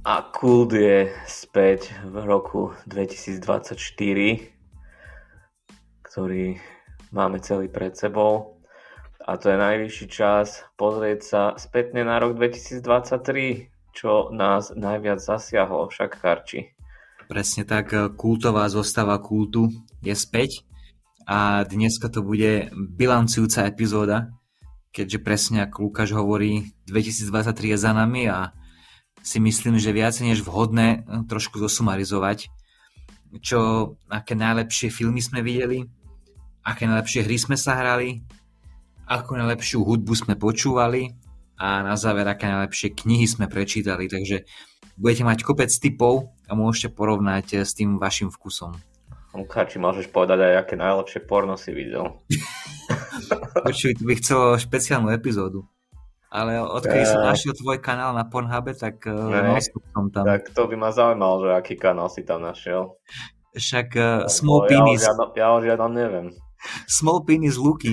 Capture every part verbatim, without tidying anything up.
A Kult je späť v roku dvetisícdvadsaťštyri, ktorý máme celý pred sebou. A to je najvyšší čas pozrieť sa spätne na rok dvetisícdvadsaťtri, čo nás najviac zasiahlo, však Karči. Presne tak, kultová zostava Kultu je späť a dneska to bude bilancujúca epizóda, keďže presne ako Lukáš hovorí, dvetisícdvadsaťtri je za nami a si myslím, že viac než vhodné trošku zosumarizovať, čo, aké najlepšie filmy sme videli, aké najlepšie hry sme sa hrali, akú najlepšiu hudbu sme počúvali a na záver, aké najlepšie knihy sme prečítali. Takže budete mať kopec tipov a môžete porovnať s tým vašim vkusom. Lukáči, môžeš povedať aj, aké najlepšie porno si videl. Počuj, tu by chcelo špeciálnu epizódu. Ale odkedy som našiel tvoj kanál na Pornhube, tak uh, som tam. Tak to by ma zaujímalo, že aký kanál si tam našiel. Však uh, Small Penis. Ja, ja ho žiadam neviem. Small Penis Luky.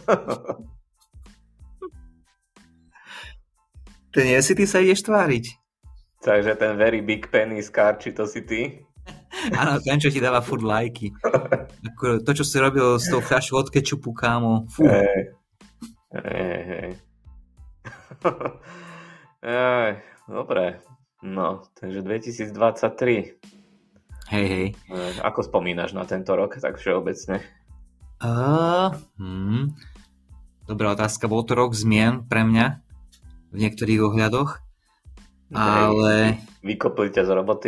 To nie si ty sa ideš tváriť. Takže ten very big penis Karči, to si ty? Áno, ten, čo ti dáva furt lajky. To, čo si robil s tou fľašou od kečupu, kámo. Fú. Hej, hej, hej. Aj, dobre, no, takže dvetisícdvadsaťtri. Hej, hej. Ako spomínaš na tento rok, tak všeobecne? Uh, hmm. Dobrá otázka, bol to rok zmien pre mňa v niektorých ohľadoch, ale... Vykopli ťa z roboty.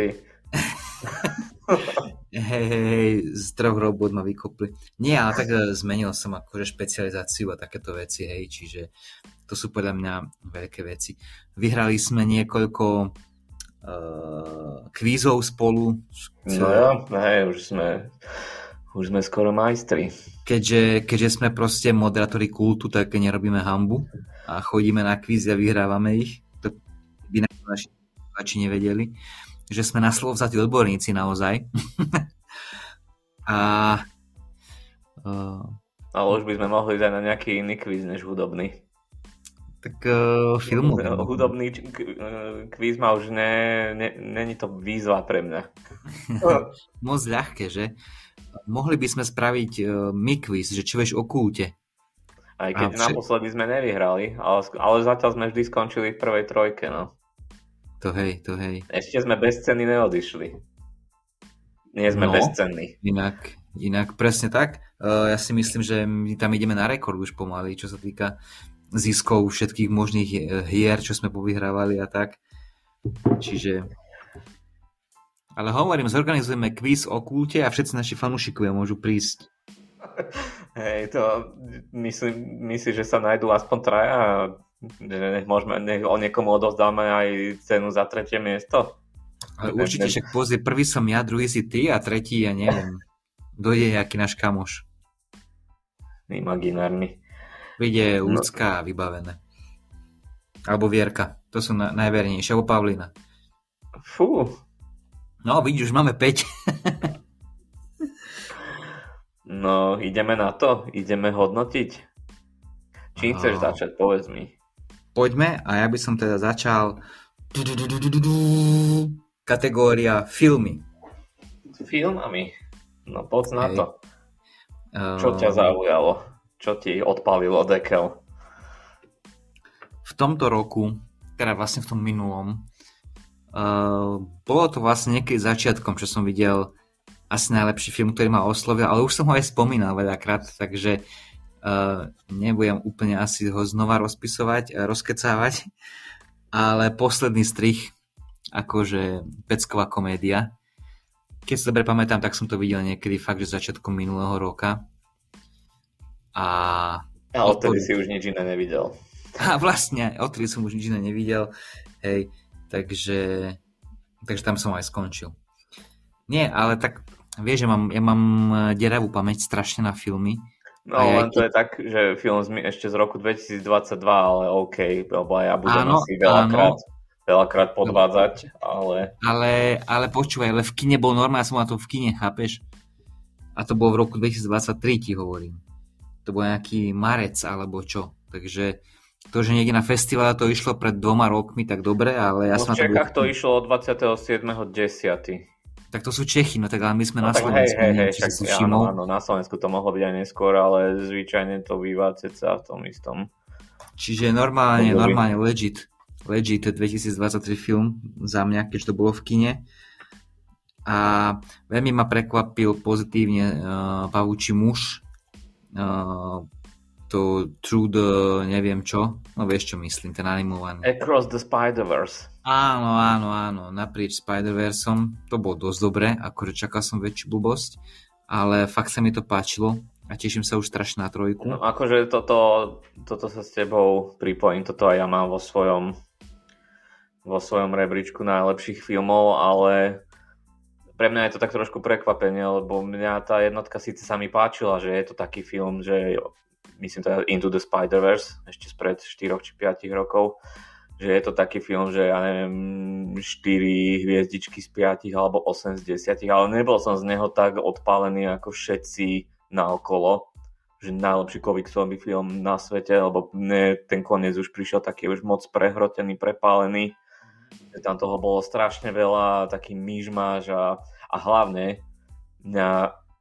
Hej, hej, hej, z troch robot ma vykopli. Nie, ale tak zmenil som akože špecializáciu a takéto veci, hej, čiže to sú podľa mňa veľké veci. Vyhrali sme niekoľko uh, kvízov spolu. No ja, hej, už sme, už sme skoro majstri. Keďže, keďže sme proste moderátori Kultu, tak nerobíme hanbu a chodíme na kvízy a vyhrávame ich. To by naši diváči nevedeli, že sme na slovo vzatí odborníci naozaj. a uh, Ale už by sme mohli ísť aj na nejaký iný kvíz než hudobný. Tak uh, filmový. Hudobný kvíz ma už ne, ne, není to výzva pre mňa. Moc ľahké, že? Mohli by sme spraviť uh, my kvíz, že čo vieš o Kulte. Aj keď však... naposledy sme nevyhrali, ale, ale zatiaľ sme vždy skončili v prvej trojke, no. To hej, to hej. Ešte sme bez ceny neodišli. Nie sme no, bezcenní. Inak, inak presne tak. Uh, ja si myslím, že my tam ideme na rekord už pomaly, čo sa týka ziskov všetkých možných hier, čo sme povyhrávali a tak. Čiže... Ale hovorím, zorganizujeme kvíz o Kulte a všetci naši fanúšikovia môžu prísť. Hej, to myslím, myslím, že sa nájdú aspoň traja a že nech, môžeme, nech o niekomu odovzdáme aj cenu za tretie miesto. Ale určite však pozrie, prvý som ja, druhý si ty a tretí, ja neviem. Dojde jaký náš kamoš. Imaginárny. Vyjde Ľudská no. Vybavené. Alebo Vierka. To sú na, najvernejšie. Alebo Pavlína. Fú. No, vidíš, už máme päť. No, ideme na to. Ideme hodnotiť. Čím no. chceš začať? Povedz mi. Poďme a ja by som teda začal kategória filmy. S filmami? No, poď na Hej. to. Čo ťa zaujalo? Čo ti odpálilo dekel? V tomto roku, teda vlastne v tom minulom, uh, bolo to vlastne niekedy začiatkom, čo som videl asi najlepší film, ktorý ma oslovil, ale už som ho aj spomínal veľakrát, takže uh, nebudem úplne asi ho znova rozpisovať, rozkecávať, ale Posledný strih, akože pecková komédia. Keď sa dobre pamätám, tak som to videl niekedy fakt, že začiatkom minulého roka. A, a odtedy si už nič iné nevidel. A vlastne, odtedy som už nič iné nevidel. Hej, takže, takže tam som aj skončil. Nie, ale tak, vieš, že mám, ja mám deravú pamäť strašne na filmy. No, len ja to je tak, že film ešte z roku dvetisícdvadsaťdva, ale OK, lebo ja budem áno, asi veľakrát, veľakrát podvádzať, ale... Ale, ale počúvaj, ale v kine bol normálne, ja som na to v kine, chápeš? A to bolo v roku dvetisícdvadsaťtri, ti hovorím. To bol nejaký marec alebo čo. Takže To, že niekde na festivale to išlo pred dvoma rokmi, tak dobre, ale ja no som v Čechách to, to išlo od dvadsiateho siedmeho desiateho Tak to sú Čechy, no tak ale my sme no, na tak Slovensku. Hej, hej, hej, či si však, áno, áno, na Slovensku to mohlo byť aj neskôr, ale zvyčajne to býva ceca v tom istom. Čiže normálne, normálne legit, legit dvetisícdvadsaťtri film za mňa, keď to bolo v kine. A veľmi ma prekvapil pozitívne uh, Pavúči muž, uh, to Through the neviem čo, no vieš čo myslím, ten animovaný. Across the Spider-Verse. Áno, áno, áno, naprieč Spider-Versom, to bolo dosť dobré, akože čakal som väčšiu blbosť, ale fakt sa mi to páčilo a teším sa už strašne na trojku. No akože toto, toto sa s tebou pripojím, toto aj ja mám vo svojom vo svojom rebríčku najlepších filmov, ale pre mňa je to tak trošku prekvapenie, lebo mňa tá jednotka síce sa mi páčila, že je to taký film, že myslím teda Into the Spider-Verse, ešte spred štyroch či piatich rokov, že je to taký film, že ja neviem, štyri hviezdičky z piatich alebo osem z desiatich, ale nebol som z neho tak odpálený ako všetci naokolo, že najlepší komiksový film na svete, lebo mne ten koniec už prišiel taký už moc prehrotený, prepálený. Tam toho bolo strašne veľa, taký myšmaš a, a hlavne mňa,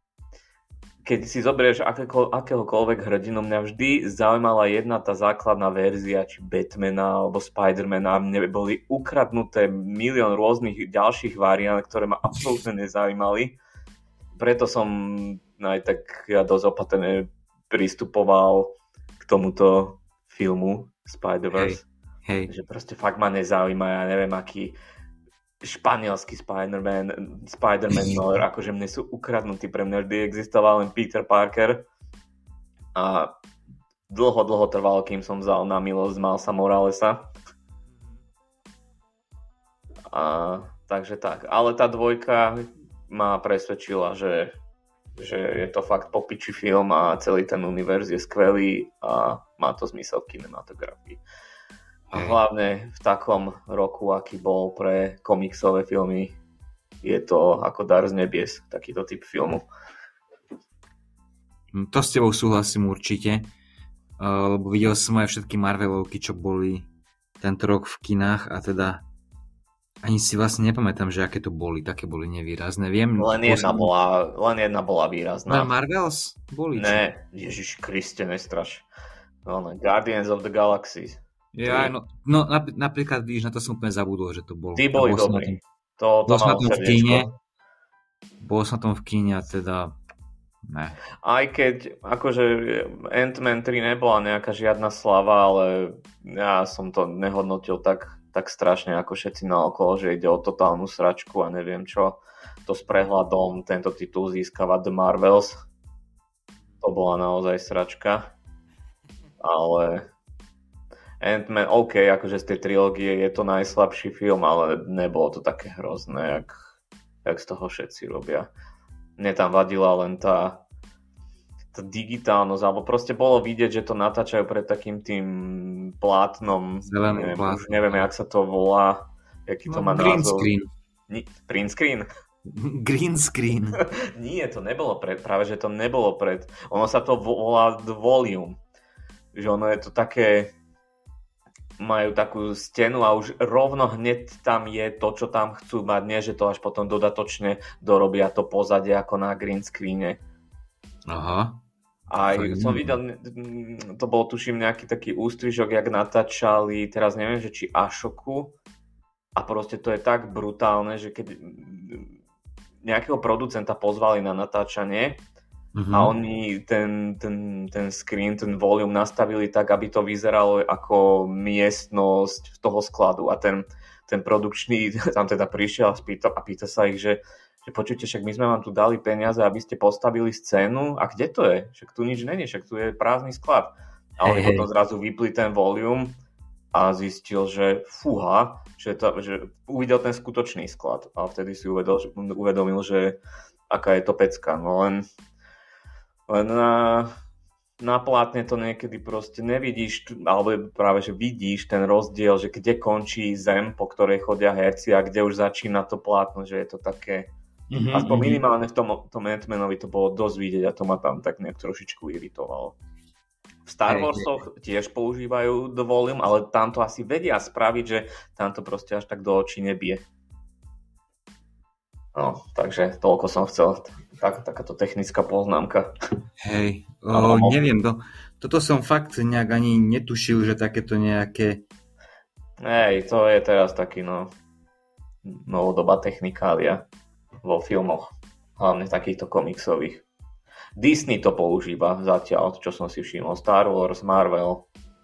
keď si zoberieš akéko, akéhokoľvek hrdinu, mňa vždy zaujímala jedna tá základná verzia, či Batmana alebo Spidermana, mne boli ukradnuté milión rôznych ďalších variant, ktoré ma absolútne nezaujímali. Preto som aj tak ja dosť opatrne pristupoval k tomuto filmu Spider-Verse. Hej. Že proste fakt ma nezaujíma, ja neviem, aký španielský Spider-Man, Spider-Man no, akože mne sú ukradnutí, pre mňa vždy existoval len Peter Parker a dlho, dlho trvalo, kým som vzal na milosť Milesa Moralesa. A, takže tak, ale tá dvojka ma presvedčila, že, že je to fakt popiči film a celý ten univerz je skvelý a má to zmysel v kinematografii. A hlavne v takom roku, aký bol pre komiksové filmy, je to ako dar z nebies, takýto typ filmu. To s tebou súhlasím určite, lebo videl som aj všetky Marvelovky, čo boli tento rok v kinách a teda ani si vlastne nepamätám, že aké to boli, také boli nevýrazné. Viem, len, jedna posledný... bola, len jedna bola výrazná. Len Marvels boli? Ne, Ježiš Kriste, nestraš. No, Guardians of the Galaxy. Ja, no, no napríklad, vidíš, na to som úplne zabudol, že to bolo. Tí boli dobrí. To, to bol som na tom v kíne, bol som na tom v kíne a teda ne. Aj keď akože Ant-Man tri nebola nejaká žiadna slava, ale ja som to nehodnotil tak, tak strašne ako všetci naokolo, že ide o totálnu sračku a neviem čo. To s prehľadom tento titul získava The Marvels. To bola naozaj sračka. Ale Ant-Man, OK, akože z tej trilógie je to najslabší film, ale nebolo to také hrozné, jak, jak z toho všetci robia. Mne tam vadila len tá, tá digitálnosť, alebo proste bolo vidieť, že to natáčajú pred takým tým plátnom, neviem, už neviem, jak sa to volá, jaký to no, má green názov. Screen. Ni- print screen? Green screen. Nie, to nebolo pred, práve že to nebolo pred, ono sa to volá The Volume, že ono je to také, majú takú stenu a už rovno hneď tam je to, čo tam chcú mať, nie že to až potom dodatočne dorobia to pozadie ako na green screene. Aha. Aj som videl, to bol tuším nejaký taký ústrižok, jak natáčali, teraz neviem, že či Ashoku, a proste to je tak brutálne, že keď nejakého producenta pozvali na natáčanie, Uh-huh. a oni ten, ten, ten screen, ten volume nastavili tak, aby to vyzeralo ako miestnosť toho skladu a ten, ten produkčný tam teda prišiel a, spýta, a pýta sa ich, že, že počujte, však my sme vám tu dali peniaze, aby ste postavili scénu a kde to je? Však tu nič není, však tu je prázdny sklad. A oni hey, potom hey. zrazu vypli ten volume a zistil, že fúha, že, to, že uvidel ten skutočný sklad a vtedy si uvedol, uvedomil, že aká je to pecka. No len Len na, na plátne to niekedy proste nevidíš, alebo práve, že vidíš ten rozdiel, že kde končí zem, po ktorej chodia herci a kde už začína to plátno, že je to také, mm-hmm, aspoň minimálne v tom, tom Ant-Manovi to bolo dosť vidieť a to ma tam tak nejak trošičku iritovalo. V Star Hej, Warsoch tiež používajú The Volume, ale tam to asi vedia spraviť, že tam to proste až tak do očí nebije. No, takže toľko som chcel. Tak, takáto technická poznámka. Hej, o, neviem, to, toto som fakt nejak ani netušil, že takéto nejaké... Hej, to je teraz taký, no, novodobá technikália vo filmoch, hlavne takýchto komiksových. Disney to používa zatiaľ, čo som si všimol. Star Wars, Marvel.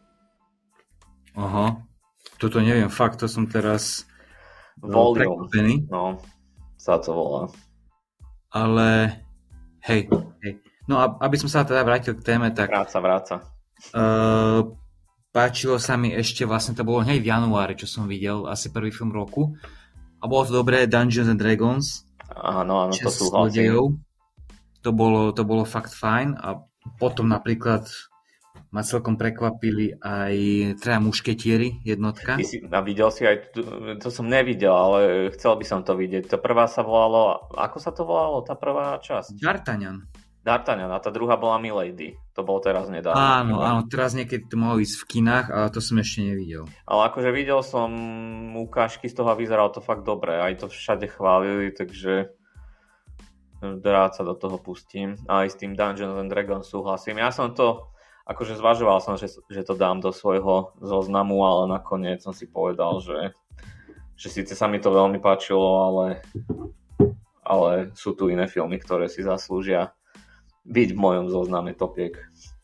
Aha, toto neviem, fakt, to som teraz Volume, prekvapený. no, sa to volá. Ale, hej, hej. No a aby som sa teda vrátil k téme, tak... Vráca, vráca. Uh, páčilo sa mi ešte, vlastne to bolo hneď v januári, čo som videl, asi prvý film roku. A bolo to dobré, Dungeons and Dragons. Áno, áno, to súhlasím. To bolo, to bolo fakt fajn. A potom napríklad ma celkom prekvapili aj Traja mušketieri, jednotka. Ty si, a videl si aj, to, to som nevidel, ale chcel by som to vidieť. Tá prvá sa volalo, ako sa to volalo, tá prvá časť? D'Artagnan. D'Artagnan, a tá druhá bola Milady. To bolo teraz nedávno. Áno, áno, teraz niekedy to malo ísť v kinách, ale to som ešte nevidel. Ale akože videl som ukážky z toho a vyzeralo to fakt dobre. Aj to všade chválili, takže rád sa do toho pustím. A aj s tým Dungeons and Dragons súhlasím. Ja som to, akože zvažoval som, že, že to dám do svojho zoznamu, ale nakoniec som si povedal, že, že síce sa mi to veľmi páčilo, ale, ale sú tu iné filmy, ktoré si zaslúžia byť v mojom zozname topiek.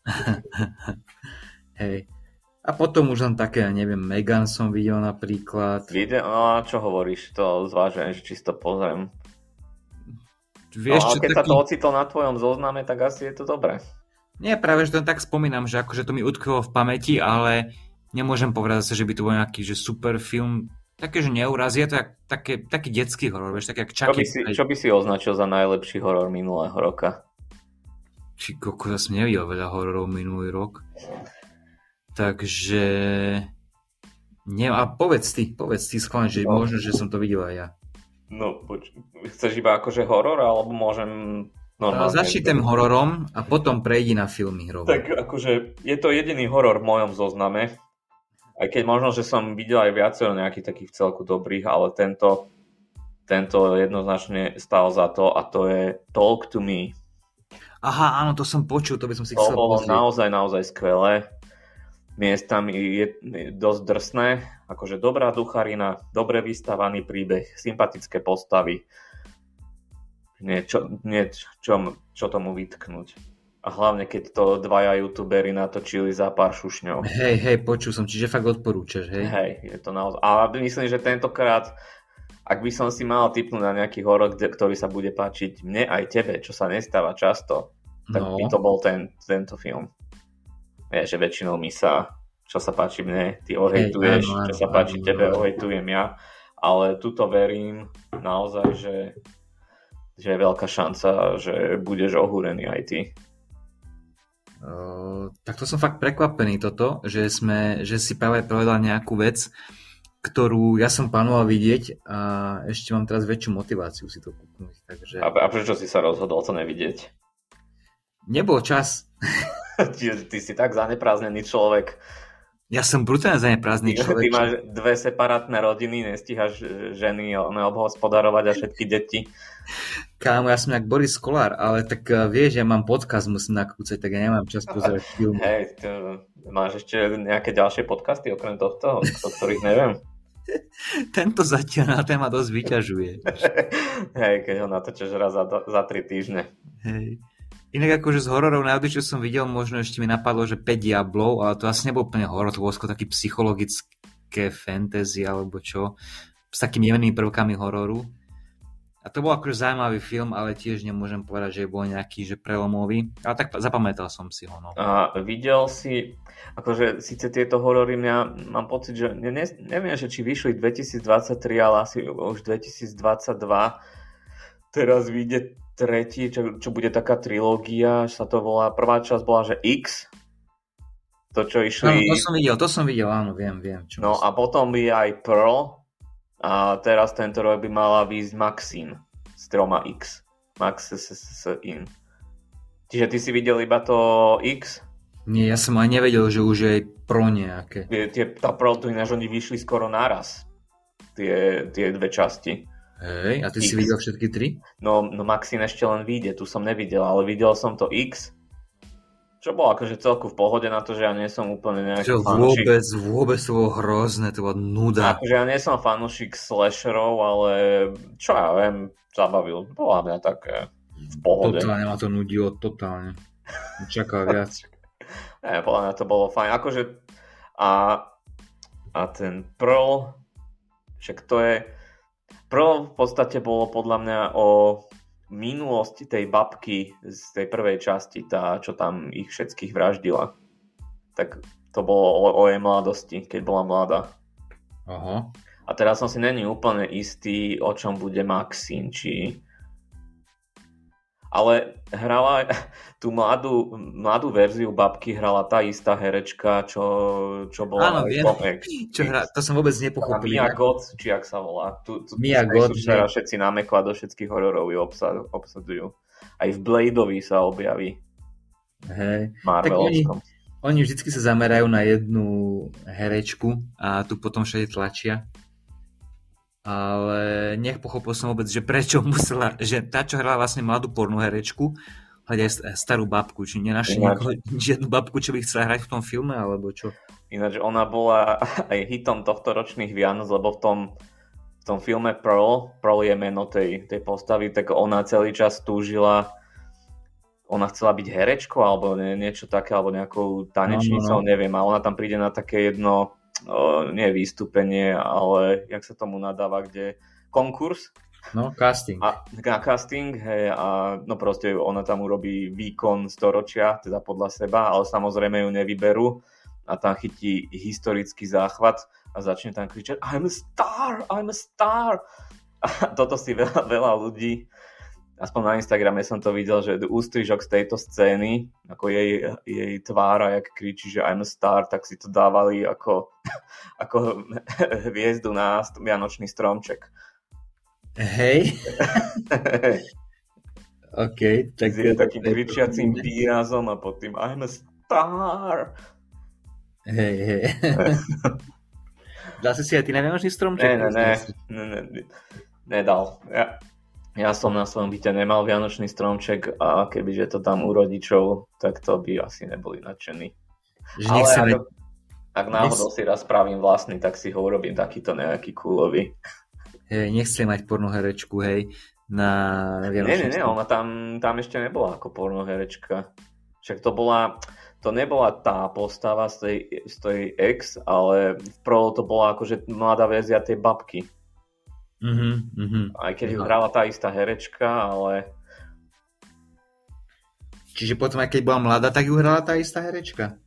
Hej. A potom už len také, ja neviem, Megan som videl napríklad. Video? No a čo hovoríš? To zvážujem, že čisto pozriem. Vieš, no, ale čo keď taký... sa to ocitlo na tvojom zozname, tak asi je to dobré. Nie, práve, že to tak spomínam, že akože to mi utkvelo v pamäti, ale nemôžem povedať zase, že by to bol nejaký že super film. Také, že neurazí, je to jak, také, taký detský horor, vieš, tak jak Čo by, Chucky. si, čo by si označil za najlepší horor minulého roka? Či koko, zase nevidel veľa hororov minulý rok. Takže... Nie, a povedz ty, povedz ty skladne, že no. Možno, že som to videl aj ja. No, poč- chceš iba akože horor, alebo môžem... Normálne... Začni tým hororom a potom prejdi na filmy. Rovno. Tak akože je to jediný horor v mojom zozname, aj keď možno, že som videl aj viacero nejakých takých celku dobrých, ale tento, tento jednoznačne stál za to a to je Talk to Me. Aha, áno, to som počul, to by som si to chcel bolo pozrieť. naozaj, naozaj skvelé. Miestami je dosť drsné, akože dobrá ducharina, dobre vystavaný príbeh, sympatické postavy. Nie, čo, nie čo, čo tomu vytknúť. A hlavne, keď to dvaja youtuberi natočili za pár šušňov. Hej, hej, počul som, čiže fakt odporúčaš, hej? Hej, je to naozaj. A myslím, že tentokrát, ak by som si mal tipnúť na nejaký horor, ktorý sa bude páčiť mne aj tebe, čo sa nestáva často, tak no. by to bol ten, tento film. Je, že väčšinou my sa, čo sa páči mne, ty ohejtuješ, hey, áno, čo sa páči áno, tebe, áno. ohejtujem ja. Ale tuto verím naozaj, že, že je veľká šanca, že budeš ohúrený aj ty. Uh, tak to som fakt prekvapený toto, že, sme, že si práve povedal nejakú vec, ktorú ja som plánoval vidieť a ešte mám teraz väčšiu motiváciu si to kúknúť. Takže... A, a prečo si sa rozhodol to nevidieť? Nebol čas. Ty, ty si tak zaneprázdnený človek. Ja som brutálne zaneprázdnený človek. Ty máš dve separátne rodiny, nestíhaš ženy obhospodarovať a všetky deti. Kámo, ja som jak Boris Kolár, ale tak vieš, ja mám podcast, musím nakrúcať, tak ja nemám čas pozerať film. Hej, máš ešte nejaké ďalšie podcasty okrem tohto, o ktorých neviem? Tento zatiaľ na téma dosť vyťažuje. Hej, keď ho natočíš raz za, za tri týždne. Hej. Inak akože z hororov najbližšie, čo som videl, možno ešte mi napadlo, že päť diablov, ale to asi nebol úplne horor, to bolo skôr taký psychologické fantasy alebo čo, s takými jemnými prvkami hororu. A to bol akože zaujímavý film, ale tiež nemôžem povedať, že bol nejaký že prelomový, ale tak zapamätal som si ho. No. A videl si, akože síce tieto horory mňa, mám pocit, že ne, neviem, že či vyšli dvetisícdvadsaťtri, ale asi už dvetisícdvadsaťdva. Teraz vyjde tretí, čo, čo bude taká trilógia, sa to volá, prvá časť bola, že X, to čo išli... No, to som videl, to som videl, áno, viem, viem. Čo no myslím. A potom je aj Pearl a teraz tento rok by mala výjsť Maxine s troma X. Maxine. Čiže ty si videl iba to X? Nie, ja som ani nevedel, že už je pro nejaké. Tie, tie, tá Pearl, tu ináč oni vyšli skoro naraz. Tie, tie dve časti. Hej, a ty X. si videl všetky tri? No, no Maxine ešte len vyjde, tu som nevidel, ale videl som to X. Čo bolo akože celku v pohode na to, že ja nie som úplne nejaký Čo fanúšik. vôbec, vôbec to bolo hrozné, to bola nuda. Akože ja nie som fanúšik slasherov, ale čo ja viem, zabavil. Bola mňa také v pohode. Totálne ma to nudilo, totálne. Čakal viac. Ne, podľa mňa to bolo fajn. Akože a, a ten Pearl, však to je Pearl v podstate bolo podľa mňa o minulosti tej babky z tej prvej časti, tá, čo tam ich všetkých vraždila. Tak to bolo o, o jej mladosti, keď bola mladá. Aha. A teraz som si není úplne istý, o čom bude Maxine, či... Ale hrala tú mladú, mladú verziu babky hrala tá istá herečka, čo, čo bola... Áno, viem. Čo hra, to som vôbec nepochopil. Mia Goth, či jak sa volá. Tu, tu, Mia tu Goth, sú teraz všetci námekla do všetkých hororov ju obsad, obsadujú. Aj v Bladeovi sa objaví. Hej. Marvelovskom. Tak oni, oni vždycky sa zamerajú na jednu herečku a tu potom všade tlačia. Ale nepochopil som vôbec, že prečo musela, že tá, čo hrala vlastne mladú pornú herečku, hľadať aj starú babku, či nenašli niekoho, žiadnu babku, čo by chcela hrať v tom filme, alebo čo? Ináč ona bola aj hitom tohto ročných Vianoc, lebo v tom, v tom filme Pearl, Pearl je meno tej, tej postavy, tak ona celý čas túžila, ona chcela byť herečkou, alebo nie, niečo také, alebo nejakou tanečnicou, no, no, no. neviem, a ona tam príde na také jedno, o, nie vystúpenie, ale jak sa tomu nadáva, kde konkurs. No, casting. A, na casting, hej, a no proste ona tam urobí výkon storočia, teda podľa seba, ale samozrejme ju nevyberú a tam chytí historický záchvat a začne tam kričať I'm a star, I'm a star. A toto si veľa, veľa ľudí, aspoň na Instagrame som to videl, že ústrižok z tejto scény, ako jej, jej tvára, jak kričí, že I'm a star, tak si to dávali ako, ako hviezdu na vianočný stromček. Hej. OK. Tak je takým kričiacím výrazom a pod tým I'm a star. Hej, hej. Dal si si aj ty na vianočný stromček? Ne, ne, ne. ne, ne, ne nedal. Ja, ja som na svojom byte nemal vianočný stromček a kebyže to tam u rodičov, tak to by asi neboli nadšení. Ale nechceme... ak, ak náhodou Nech... si raz spravím vlastný, tak si ho urobím takýto nejaký kúlový. Hej, nechce mať pornoherečku, hej, na vianočný stromček. Nie, nie, nie, ona tam, tam ešte nebola ako pornoherečka. Však to bola... To nebola tá postava z tej, z tej ex, ale v Pearl to bola akože mladá verzia tej babky. Mm-hmm, mm-hmm. Aj keď ju hrala tá istá herečka, ale... Čiže potom aj keď bola mladá, tak ju hrala tá istá herečka?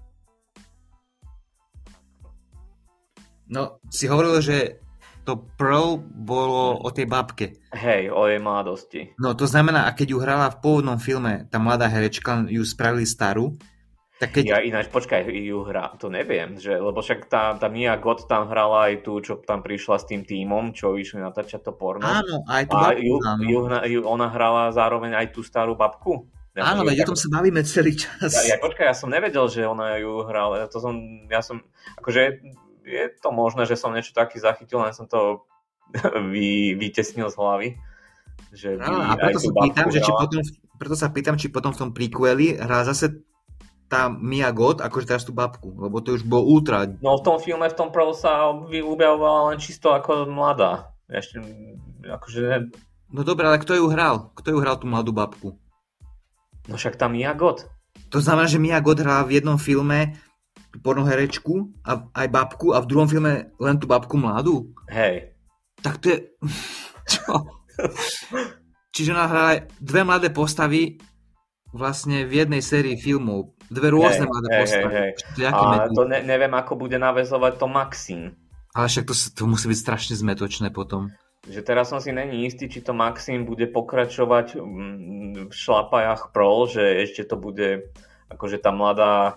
No, si hovoril, že to Pearl bolo o tej babke. Hej, o jej mladosti. No, to znamená, a keď ju hrala v pôvodnom filme, tá mladá herečka, ju spravili starú, tak keď... Ja ináč, počkaj, ju hrá, to neviem, že, lebo však tá, tá Mia Goth tam hrala aj tú, čo tam prišla s tým tímom, čo išli natáčať to porno. Áno, aj tú a babku, ju, áno. Ju, ju, ona hrala zároveň aj tú starú babku. Ja áno, veď o tom sa bavíme celý čas. Ja, ja, počkaj, ja som nevedel, že ona ju hrala, to som, ja som, akože je to možné, že som niečo taký zachytil, len som to vy, vytesnil z hlavy. Že no, a preto sa pýtam, že či potom, preto sa pýtam, či potom v tom prequeli hrá zase tá Mia Goth, akože teraz tú babku, lebo to už bolo ultra. No v tom filme, v tom Pearl sa objavovala len čisto ako mladá. Ešte, akože... No dobré, ale kto ju hral? Kto ju hral tú mladú babku? No však tá Mia Goth. To znamená, že Mia Goth hrala v jednom filme pornoherečku a aj babku a v druhom filme len tú babku mladú? Hej. Tak to je... Čo? Čiže ona hrala dve mladé postavy vlastne v jednej sérii filmov. Dve rôzne hey, mladé hey, postavy. Hey, hey. A to ne, neviem, ako bude naväzovať to Maxine. Ale však to, to musí byť strašne zmetočné potom. Že teraz som si není istý, či to Maxine bude pokračovať v šlapajách Pearl, že ešte to bude akože tá mladá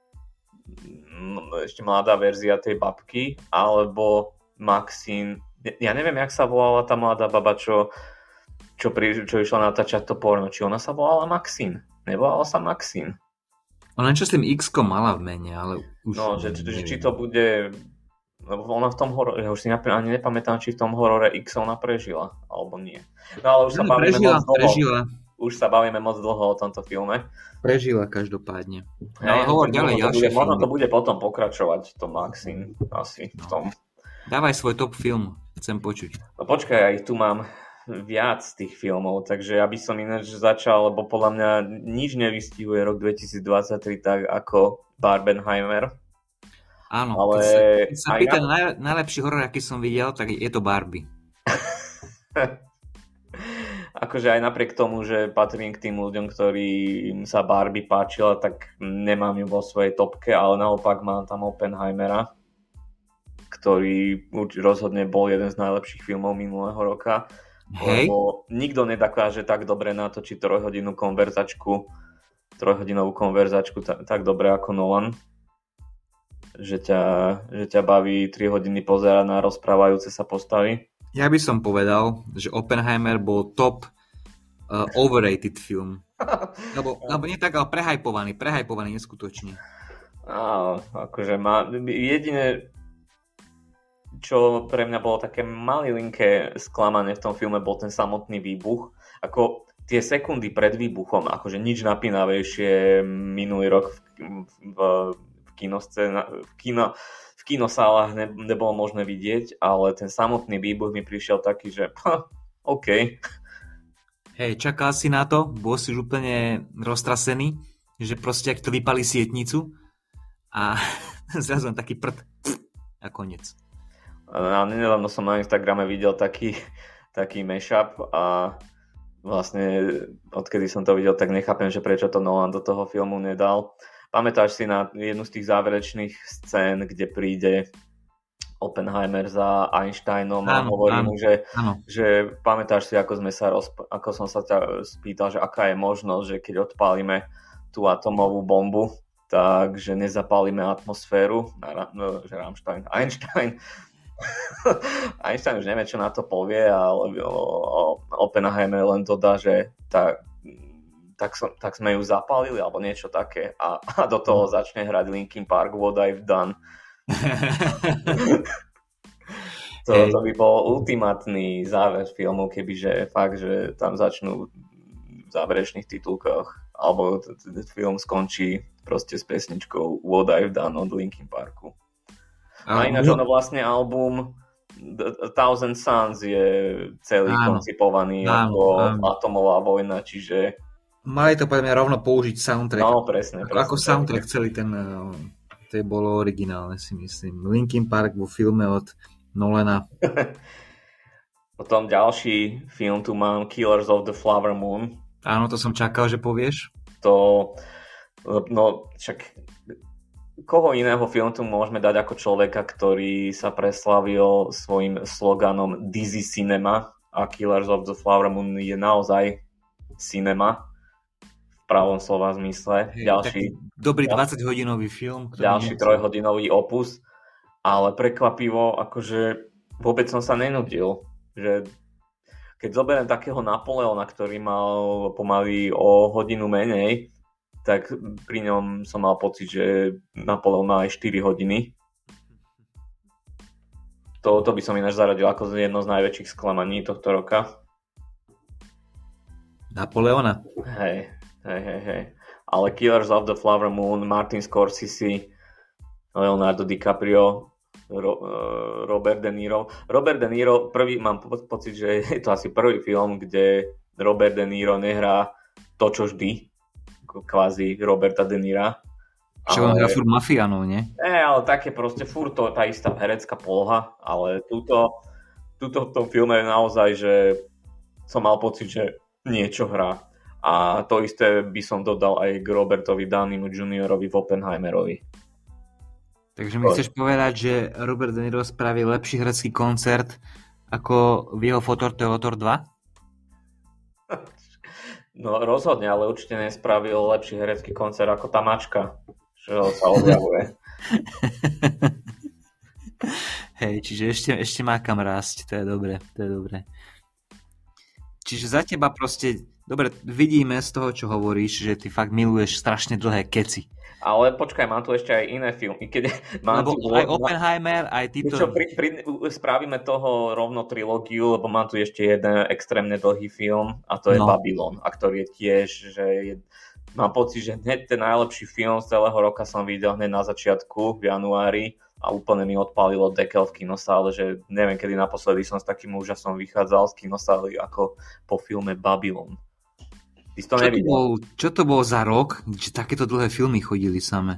ešte mladá verzia tej babky, alebo Maxine, ja neviem, jak sa volala tá mladá baba, čo, čo, pri, čo išla natáčať to porno, či ona sa volala Maxine, nevolala sa Maxine. Ona čo s tým X-kom mala v mene, ale už No, že, že neviem. či to bude... Lebo ona v tom horore, ja už si ani nepamätám, či v tom horore X ona prežila, alebo nie. No ale už sa No, bavíme prežila, moc dlho. prežila. Už sa bavíme moc dlho o tomto filme. Prežila každopádne. No, Hej, ale hovor tak ďalej, možno to, ďalšie bude, možno filmy. to bude potom pokračovať, to Maxim, asi v tom. Dávaj svoj top film, chcem počuť. No počkaj, ja ich tu mám viac tých filmov, takže ja by som ináč začal, lebo podľa mňa nič nevystihuje rok dvetisícdvadsaťtri tak ako Barbenheimer. Áno, ale keď sa, keď sa aj pýta na... naj, najlepší horor, aký som videl, tak je to Barbie. Akože aj napriek tomu, že patrím k tým ľuďom, ktorým sa Barbie páčila, tak nemám ju vo svojej topke, ale naopak mám tam Oppenheimera, ktorý rozhodne bol jeden z najlepších filmov minulého roka. Hej. Lebo nikto nedokáže tak dobre natočiť trojhodinnú konverzačku, trojhodinovú konverzačku tak, tak dobre ako Nolan. Že ťa, že ťa baví tri hodiny pozerať na rozprávajúce sa postavy. Ja by som povedal, že Oppenheimer bol top uh, overrated film. Lebo, lebo nie tak, ale prehajpovaný, prehajpovaný neskutočne. Á, akože má, jediné, čo pre mňa bolo také malilinké sklamanie v tom filme, bol ten samotný výbuch. Ako tie sekundy pred výbuchom, akože nič napínavejšie minulý rok v, v, v, kinoscéna, v, kino, v kinosálach ne, nebolo možné vidieť, ale ten samotný výbuch mi prišiel taký, že ha, OK. Hej, čakal si na to, bol si už úplne roztrasený, že proste ak to vypali sietnicu a zrazu len taký prd a koniec. A nedávno som na Instagrame videl taký, taký mashup a vlastne odkedy som to videl, tak nechápem, že prečo to Nolan do toho filmu nedal. Pamätáš si na jednu z tých záverečných scén, kde príde Oppenheimer za Einsteinom a áno, hovorí áno, mu, že, áno. že pamätáš si, ako, sme sa rozp- ako som sa ťa spýtal, že aká je možnosť, že keď odpálime tú atomovú bombu, takže nezapálime atmosféru, no, že Rammstein, Einstein Einstein už nevie, čo na to povie, ale Oppenheimer len dodá, že tak Tak, som, tak sme ju zapálili, alebo niečo také. A, a do toho začne hrať Linkin Park, What I've Done. to, to by bol ultimátny záver filmu, kebyže fakt, že tam začnú v záverečných titulkoch, alebo ten film skončí proste s pesničkou What I've Done od Linkin Parku. A ináč ono vlastne album A Thousand Suns je celý áno, koncipovaný áno, ako áno. atomová vojna, čiže mali to podľa mňa rovno použiť soundtrack. No, presne. presne ako soundtrack celý ten, to je bolo originálne, si myslím. Linkin Park vo filme od Nolana. Potom ďalší film tu mám, Killers of the Flower Moon. Áno, to som čakal, že povieš. To, no, však koho iného film tu môžeme dať ako človeka, ktorý sa preslavil svojim sloganom Dizzy Cinema a Killers of the Flower Moon je naozaj cinema. Pravom slova zmysle. Hej, ďalší dobrý dvadsaťhodinový film. Ďalší trojhodinový opus, ale prekvapivo, akože vôbec som sa nenudil. Že keď zoberiem takého Napoleona, ktorý mal pomaly o hodinu menej, tak pri ňom som mal pocit, že Napoleon má aj štyri hodiny. To, to by som ináč zaradil ako jedno z najväčších sklamaní tohto roka. Napoleona? Hej. Hej, hej, hej. Ale Killers of the Flower Moon, Martin Scorsese, Leonardo DiCaprio, Ro, uh, Robert De Niro. Robert De Niro, prvý, mám po, pocit, že je to asi prvý film, kde Robert De Niro nehrá to, čo vždy, kvázi Roberta De Nira. Čo on hrá furt mafiánov, nie? Ne, ale také proste furt to, tá istá herecká poloha, ale túto, túto v tom filme je naozaj, že som mal pocit, že niečo hrá. A to isté by som dodal aj k Robertovi Downiemu juniorovi v Oppenheimerovi. Takže mi chceš povedať, že Robert De Niro spraví lepší herecký koncert ako v jeho Fotor Theater dva? No rozhodne, ale určite nespravil lepší herecký koncert ako tá mačka, čo sa objavuje. Hej, čiže ešte, ešte má kam rásť, to je dobre, to je dobre. Čiže za teba proste, Dobre, vidíme z toho, čo hovoríš, že ty fakt miluješ strašne dlhé keci. Ale počkaj, mám tu ešte aj iné filmy. Keď mám Lebo tu, aj Oppenheimer, aj títo... Čo, pri, pri, spravíme toho rovno trilógiu, lebo mám tu ešte jeden extrémne dlhý film a to je no. Babylon, a ktorý je tiež, že je, mám pocit, že hneď ten najlepší film z celého roka som videl hneď na začiatku v januári a úplne mi odpálilo dekel v kinosále, že neviem, kedy naposledy som s takým úžasom vychádzal z kinosály ako po filme Babylon. Čo to, bol, čo to bol za rok, že takéto dlhé filmy chodili same?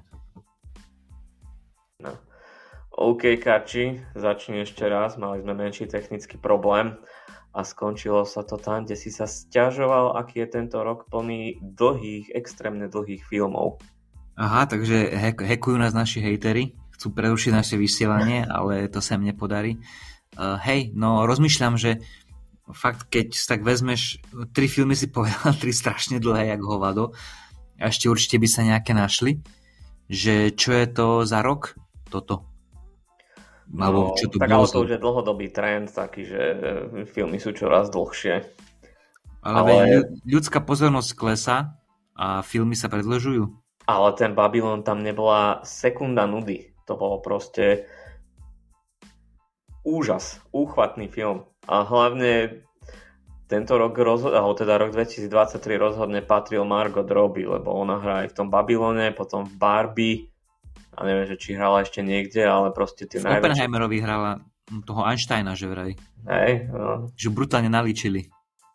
No. OK, Karči, začni ešte raz. Mali sme menší technický problém a skončilo sa to tam, kde si sa sťažoval, aký je tento rok plný dlhých, extrémne dlhých filmov. Aha, takže hack, hackujú nás naši hejteri, chcú prerušiť naše vysielanie, ale to sa im nepodarí. Uh, hej, no rozmýšľam, že fakt, keď tak vezmeš, tri filmy si povedal, tri strašne dlhé, jak hovado, a ešte určite by sa nejaké našli, že čo je to za rok? Toto. No, čo to tak ale to už je dlhodobý trend, taký, že filmy sú čoraz dlhšie. Ale, ale... ľudská pozornosť klesá a filmy sa predĺžujú. Ale ten Babylon, tam nebola sekunda nudy. To bolo proste úžas, úchvatný film. A hlavne tento rok, rozhod- alebo teda rok dvetisícdvadsaťtri rozhodne patril Margot Robbie, lebo ona hrá aj v tom Babylone, potom v Barbie, a neviem, že či hrala ešte niekde, ale proste tie najväčšie... V Oppenheimerovi hrala toho Einsteina, že vraj. Hej, no. Že brutálne nalíčili.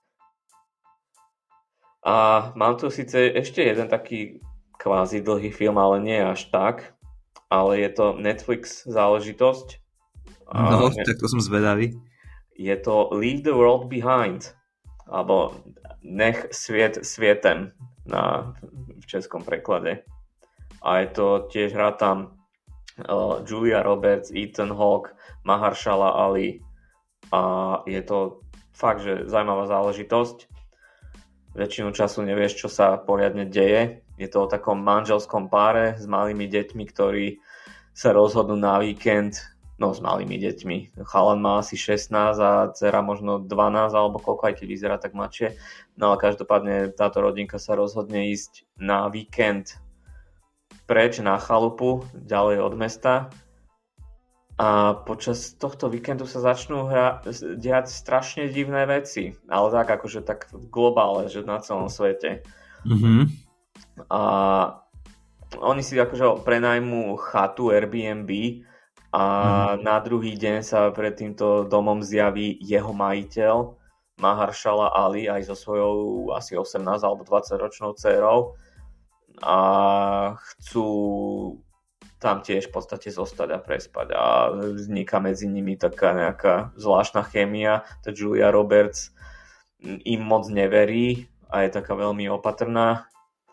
A mám tu síce ešte jeden taký kvázi dlhý film, ale nie až tak, ale je to Netflix záležitosť. No, ne... tak to som zvedavý. Je to Leave the World Behind, alebo Nech sviet svietem na, v českom preklade. A je to tiež hrá tam uh, Julia Roberts, Ethan Hawke, Mahershala Ali a je to fakt, že zaujímavá záležitosť. Väčšinu času nevieš, čo sa poriadne deje. Je to o takom manželskom páre s malými deťmi, ktorí sa rozhodnú na víkend. No, s malými deťmi. Chalan má asi šestnásť a dcera možno dvanásť, alebo koľko, aj keď vyzerá tak mladšie. No ale každopádne táto rodinka sa rozhodne ísť na víkend preč na chalupu, ďalej od mesta. A počas tohto víkendu sa začnú hra- diať strašne divné veci. Ale tak akože tak globálne, že na celom svete. Mm-hmm. A oni si akože prenajmú chatu Airbnb, a mm. na druhý deň sa pred týmto domom zjaví jeho majiteľ Mahershala Ali aj so svojou asi osemnásť alebo dvadsať ročnou dcérou a chcú tam tiež v podstate zostať a prespať a vzniká medzi nimi taká nejaká zvláštna chémia. To Julia Roberts im moc neverí a je taká veľmi opatrná.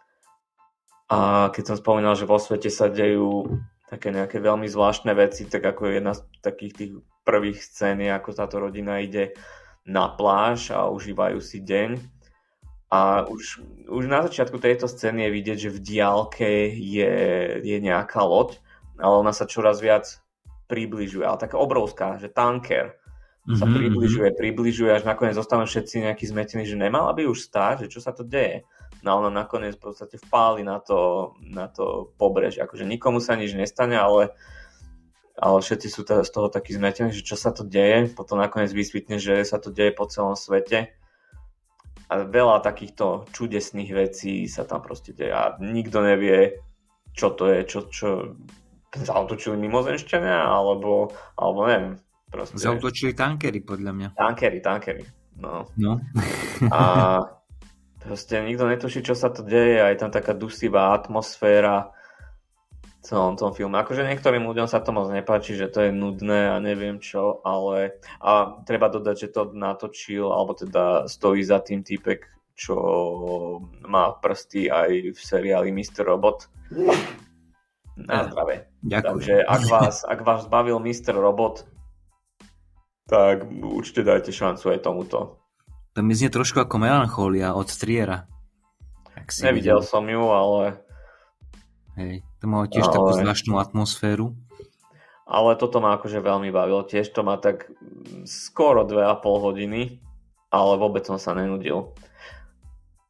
A keď som spomínal, že vo svete sa dejú také nejaké veľmi zvláštne veci, tak ako jedna z takých tých prvých scén je, ako táto rodina ide na pláž a užívajú si deň. A už, už na začiatku tejto scény je vidieť, že v diaľke je, je nejaká loď, ale ona sa čoraz viac približuje. Ale taká obrovská, že tanker sa mm-hmm. približuje, približuje, až nakoniec zostanú všetci nejakí zmetení, že nemala by už stáť, že čo sa to deje. No ona nakoniec v podstate vpáli na to, na to pobrežie. Akože nikomu sa nič nestane, ale, ale všetci sú teda z toho takí zmetení, že čo sa to deje. Potom nakoniec vysvitne, že sa to deje po celom svete. A veľa takýchto čudesných vecí sa tam proste deje. A nikto nevie, čo to je, čo, čo zautočili mimozemšťania, alebo, alebo neviem. Proste. Zautočili tankery, podľa mňa. Tankery, tankery. No. no. A proste nikto netuší, čo sa to deje, a je tam taká dusivá atmosféra v celom tom filme. Akože niektorým ľuďom sa to moc nepáči, že to je nudné a neviem čo, ale a treba dodať, že to natočil, alebo teda stojí za tým týpek, čo má prsty aj v seriáli mister Robot. Na zdravie. Ďakujem. Takže ak vás, ak vás bavil mister Robot, tak určite dajte šancu aj tomuto. To mi znie trošku ako Melancholia od Triera. Nevidel som ju, ale... Hej, to má tiež ale... takú zvláštnu atmosféru. Ale toto ma akože veľmi bavilo. Tiež to má tak skoro dve a pol hodiny, ale vôbec som sa nenudil.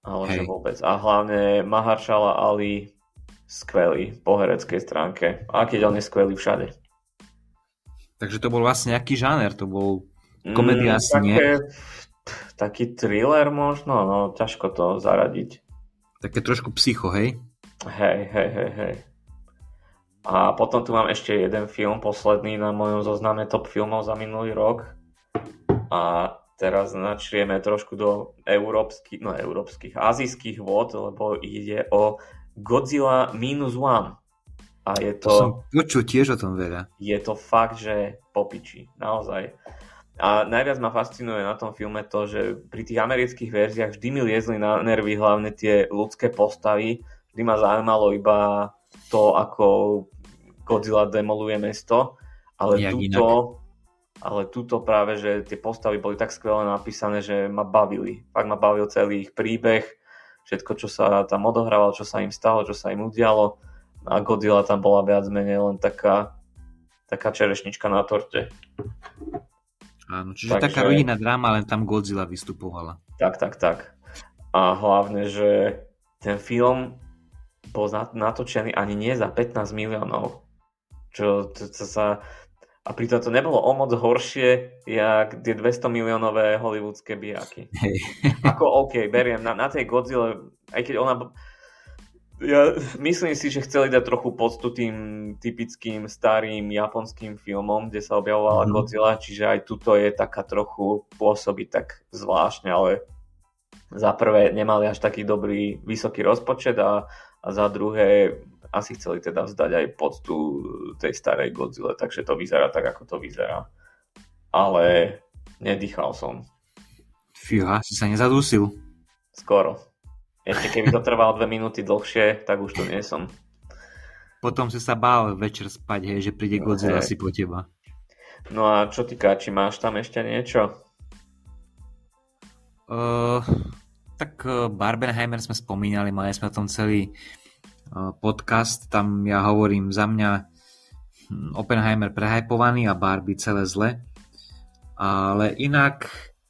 Ale že Hej. vôbec. A hlavne Mahershala Ali skvelý po hereckej stránke. A keď on je skvelý všade. Takže to bol vlastne aký žáner? To bol komédia Mm, asi nie? také, taký thriller možno, no ťažko to zaradiť. Také trošku psycho, hej? Hej, hej, hej, hej. A potom tu mám ešte jeden film, posledný na mojom zozname top filmov za minulý rok. A teraz načrieme trošku do európskych, no európskych, azijských vôd, lebo ide o Godzilla minus one. A je to... To som počul tiež o tom veľa. Je to fakt, že popiči, naozaj. A najviac ma fascinuje na tom filme to, že pri tých amerických verziách vždy mi liezli na nervy hlavne tie ľudské postavy. Vždy ma zaujímalo iba to, ako Godzilla demoluje mesto. Ale Jak tuto, ale tuto práve, že tie postavy boli tak skvele napísané, že ma bavili. Fakt ma bavil celý ich príbeh, všetko, čo sa tam odohrávalo, čo sa im stalo, čo sa im udialo. A Godzilla tam bola viac menej len taká, taká čerešnička na torte. Áno, čiže Takže... taká rodinná dráma, len tam Godzilla vystupovala. Tak, tak, tak. A hlavne, že ten film bol natočený ani nie za pätnásť miliónov. Čo to, to sa... A pritom to nebolo o moc horšie, jak tie dvesto miliónové hollywoodske bijaky. Hej. Ako OK, beriem, na, na tej Godzilla, aj keď ona... Ja myslím si, že chceli dať trochu poctu tým typickým starým japonským filmom, kde sa objavovala mm. Godzilla, čiže aj tuto je taká trochu pôsobiť tak zvláštne, ale za prvé nemali až taký dobrý vysoký rozpočet a, a za druhé asi chceli teda vzdať aj poctu tej starej Godzilla, takže to vyzerá tak, ako to vyzerá. Ale nedýchal som. Fíha, si sa nezadúsil. Skoro. Ešte keby to trvalo dve minúty dlhšie, tak už tu nie som. Potom si sa bál večer spať, hej, že príde Godzilla Hej. si po teba. No a čo ty, Káči, máš tam ešte niečo? Uh, tak uh, Barbenheimer sme spomínali, mali sme o tom celý uh, podcast, tam ja hovorím za mňa hm, Oppenheimer prehypovaný a Barbie celé zle. Ale inak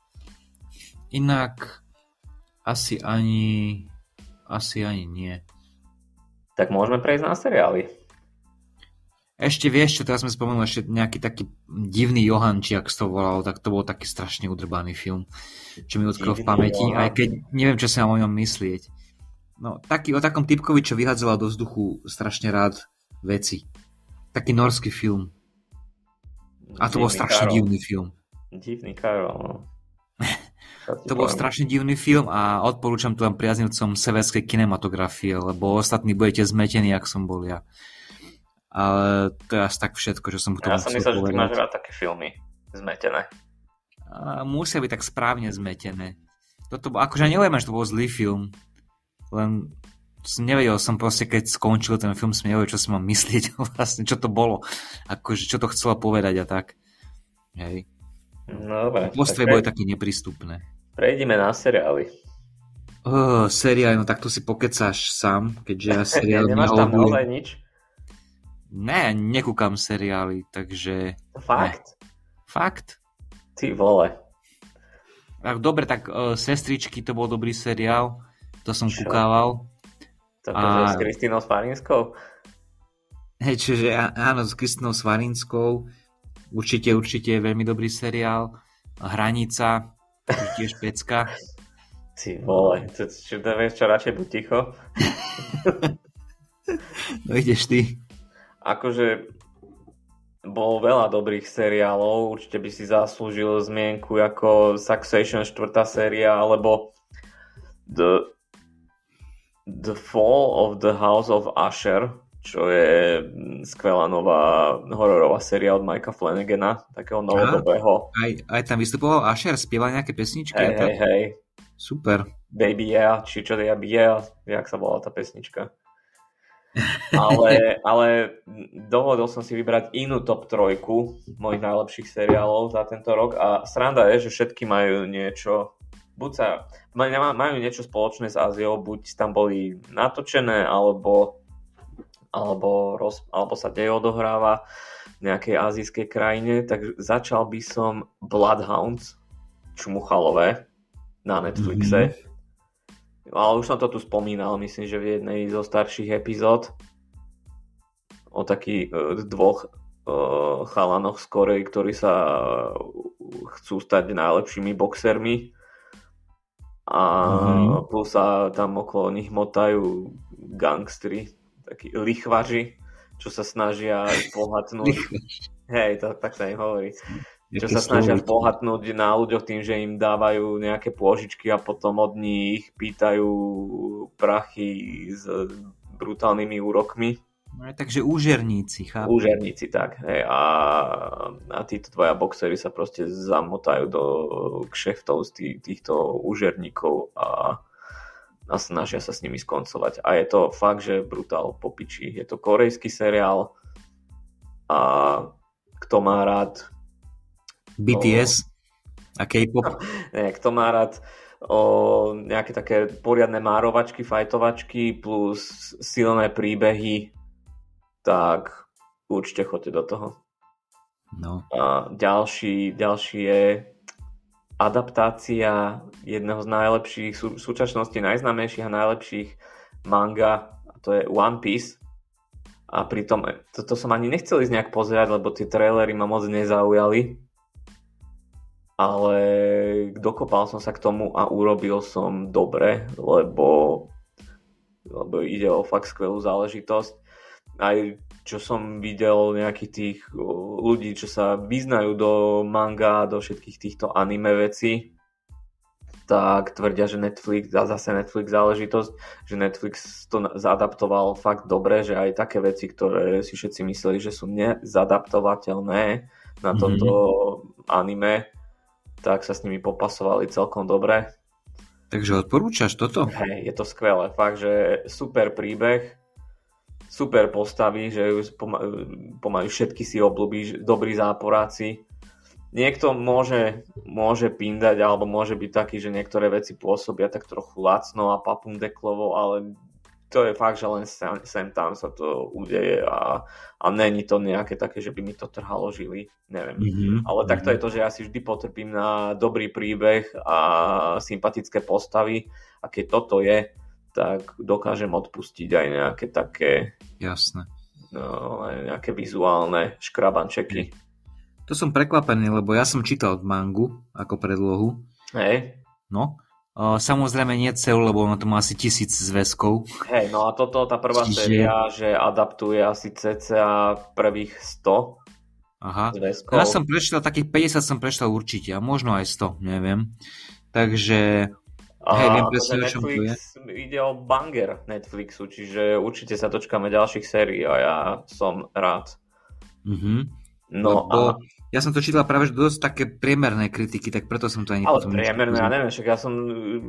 inak Asi ani... Asi ani nie. Tak môžeme prejsť na seriály. Ešte vieš, čo teraz sme spomenuli, ešte nejaký taký divný Johančiak to volal, tak to bol taký strašne udrbaný film, čo mi odkryl v pamäti, Johan. Aj keď neviem, čo si mám o ňom myslieť. No, taký o takom typkovi, čo vyhadzoval do vzduchu strašne rád veci. Taký norský film. A to divný bol strašne Karol. divný film. Divný Karol, no. To bol strašne divný film a odporúčam to len priaznivcom severskej kinematografie, lebo ostatní budete zmetení, jak som bol ja. Ale to je asi tak všetko, čo som k tomu ja chcel povedať. Ja som myslel, že ty máš rád také filmy zmetené. A musia byť tak správne zmetené. Toto bol, akože neviem, že to bol zlý film. Len som nevedel som proste, keď skončil ten film, som nevedel, čo si mám myslieť vlastne, čo to bolo. Akože, čo to chcelo povedať a tak. Hej. No dobre. Postavy boli také neprístupné. Prejdime na seriály. Oh, seriály, no tak tu si pokecáš sám, keďže ja seriály nemáš tam naozaj nič? Ne, nekúkam seriály, takže... Fakt? Ne. Fakt? Ty vole. Tak, dobre, tak uh, Sestričky, to bol dobrý seriál, to som Čo? kúkával. To a... s Kristínou Svarinskou? Hej, čiže áno, s Kristínou Svarinskou. Určite, určite je veľmi dobrý seriál. Hranica, tiež pecka. Ty vole, to, čo, to vieš čo, radšej buď ticho. No ideš ty. Akože bolo veľa dobrých seriálov, určite by si zaslúžil zmienku ako Succession štvrtá séria, alebo The, The Fall of the House of Usher, čo je skvelá nová hororová séria od Mikea Flanagana, takého novodobého. Aj, aj tam vystupoval Usher, spieval nejaké pesničky? Hej, hej, hej. Super. Baby Yeah, či čo to je Yeah, jak sa volala tá pesnička. ale, ale dovolil som si vybrať inú top trojku mojich najlepších seriálov za tento rok a sranda je, že všetky majú niečo, buď sa, majú niečo spoločné s Áziou, buď tam boli natočené, alebo Alebo, roz, alebo sa deje odohráva v nejakej azijskej krajine, tak začal by som Bloodhounds, Čmuchalové na Netflixe. Mm-hmm. ale už som to tu spomínal, myslím, že v jednej zo starších epizód o takých dvoch uh, chalanoch z Korei, ktorí sa chcú stať najlepšími boxermi a mm-hmm. plus sa tam okolo nich motajú gangstri, takí lichvaři, čo sa snažia bohatnúť. Hej, to, tak sa im hovorí. Čo sa snažia bohatnúť na ľuďoch tým, že im dávajú nejaké pôžičky a potom od nich pýtajú prachy s brutálnymi úrokmi. No, takže úžerníci, chápu. Úžerníci, tak. Hej, a, a títo dvaja boxery sa proste zamotajú do kšeftov z tých, týchto úžerníkov a, a snažia sa s nimi skoncovať. A je to fakt, že brutál po piči. Je to korejský seriál a kto má rád bé té es o... a K-pop? Nie, kto má rád o nejaké také poriadne márovačky, fajtovačky plus silné príbehy, tak určite choďte do toho. No. A ďalší, ďalší je adaptácia jedného z najlepších, sú, v súčasnosti najznámejších a najlepších manga, a to je One Piece. A pritom toto som ani nechcel ísť nejak pozerať, lebo tie trailery ma moc nezaujali. Ale dokopal som sa k tomu a urobil som dobre, lebo, lebo ide o fakt skvelú záležitosť. Aj čo som videl nejakých tých ľudí, čo sa vyznajú do manga, do všetkých týchto anime vecí, tak tvrdia, že Netflix, a zase Netflix záležitosť, že Netflix to zaadaptoval fakt dobre, že aj také veci, ktoré si všetci mysleli, že sú nezadaptovateľné na toto mm-hmm. anime, tak sa s nimi popasovali celkom dobre. Takže odporúčaš toto? Hej, je to skvelé. Fakt, že super príbeh, super postavy, že pomaly všetky si obľúbí, dobrí záporáci. Niekto môže, môže pindať, alebo môže byť taký, že niektoré veci pôsobia tak trochu lacno a papundeklovo, ale to je fakt, že len sem, sem tam sa to udeje a, a není to nejaké také, že by mi to trhalo žily, neviem. Mm-hmm. Ale takto je to, že ja si vždy potrpím na dobrý príbeh a sympatické postavy a keď toto je, tak dokážem odpustiť aj nejaké také Jasné. No, nejaké vizuálne škrabančeky. To som prekvapený, lebo ja som čítal mangu ako predlohu. Hej. No, uh, samozrejme nie celú, lebo ono to má asi tisíc zväzkov. Hej, no a toto, tá prvá Čiže... séria, že adaptuje asi cca prvých sto Aha. zväzkov. Ja som prečítal, takých päťdesiat som prečítal určite, a možno aj sto, neviem. Takže... Hej, viem presne, o čom tu je. Ide o banger Netflixu, čiže určite sa dočkáme ďalších sérií a ja som rád. Mm-hmm. No Lebo a... Ja som to čítal práve, že dosť také priemerné kritiky, tak preto som to ani Ale potom... priemerné, ja neviem, však ja som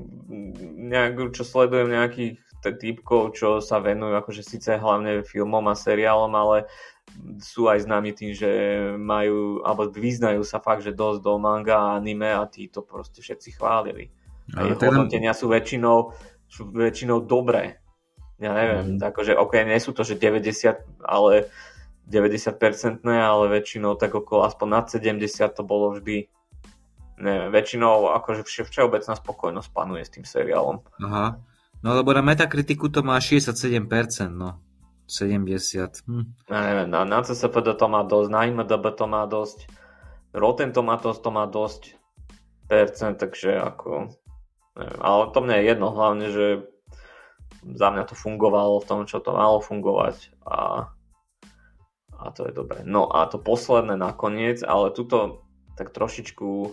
nejak, čo sledujem nejakých typkov, čo sa venujú akože síce hlavne filmom a seriálom, ale sú aj známi tým, že majú, alebo vyznajú sa fakt, že dosť do manga a anime a tí to proste všetci chválili. A jeho hodnotenia sú väčšinou, sú väčšinou dobré. Ja neviem, mm. akože ok, nie sú to, že deväťdesiat, ale deväťdesiat percent, ale väčšinou tak okolo aspoň nad sedemdesiat to bolo vždy. Neviem, väčšinou akože všeobecná spokojnosť panuje s tým seriálom. Aha, no lebo na Metakritiku to má šesťdesiatsedem percent, no. sedemdesiat. Hm. Ja neviem, na, na cé es pé dé to má dosť, na í em dé bé to má dosť, Rotten Tomatoes to má dosť percent, takže ako... Neviem, ale to mne je jedno, hlavne, že za mňa to fungovalo v tom, čo to malo fungovať a, a to je dobré. No a to posledné nakoniec, ale tuto tak trošičku o,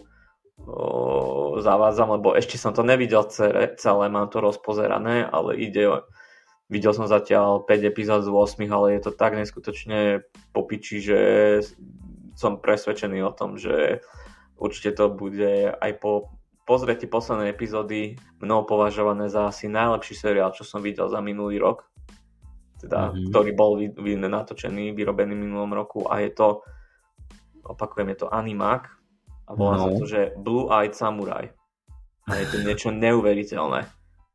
zavádzam, lebo ešte som to nevidel celé, celé, mám to rozpozerané, ale ide, videl som zatiaľ päť epizód z osem, ale je to tak neskutočne popiči, že som presvedčený o tom, že určite to bude aj po pozrieť posledné epizódy mnou považované za asi najlepší seriál, čo som videl za minulý rok. Teda, mm-hmm. ktorý bol vy, vy, natočený, vyrobený v minulom roku a je to, opakujem, je to animák a volá no. sa to, že Blue Eyed Samurai. A je to niečo neuveriteľné.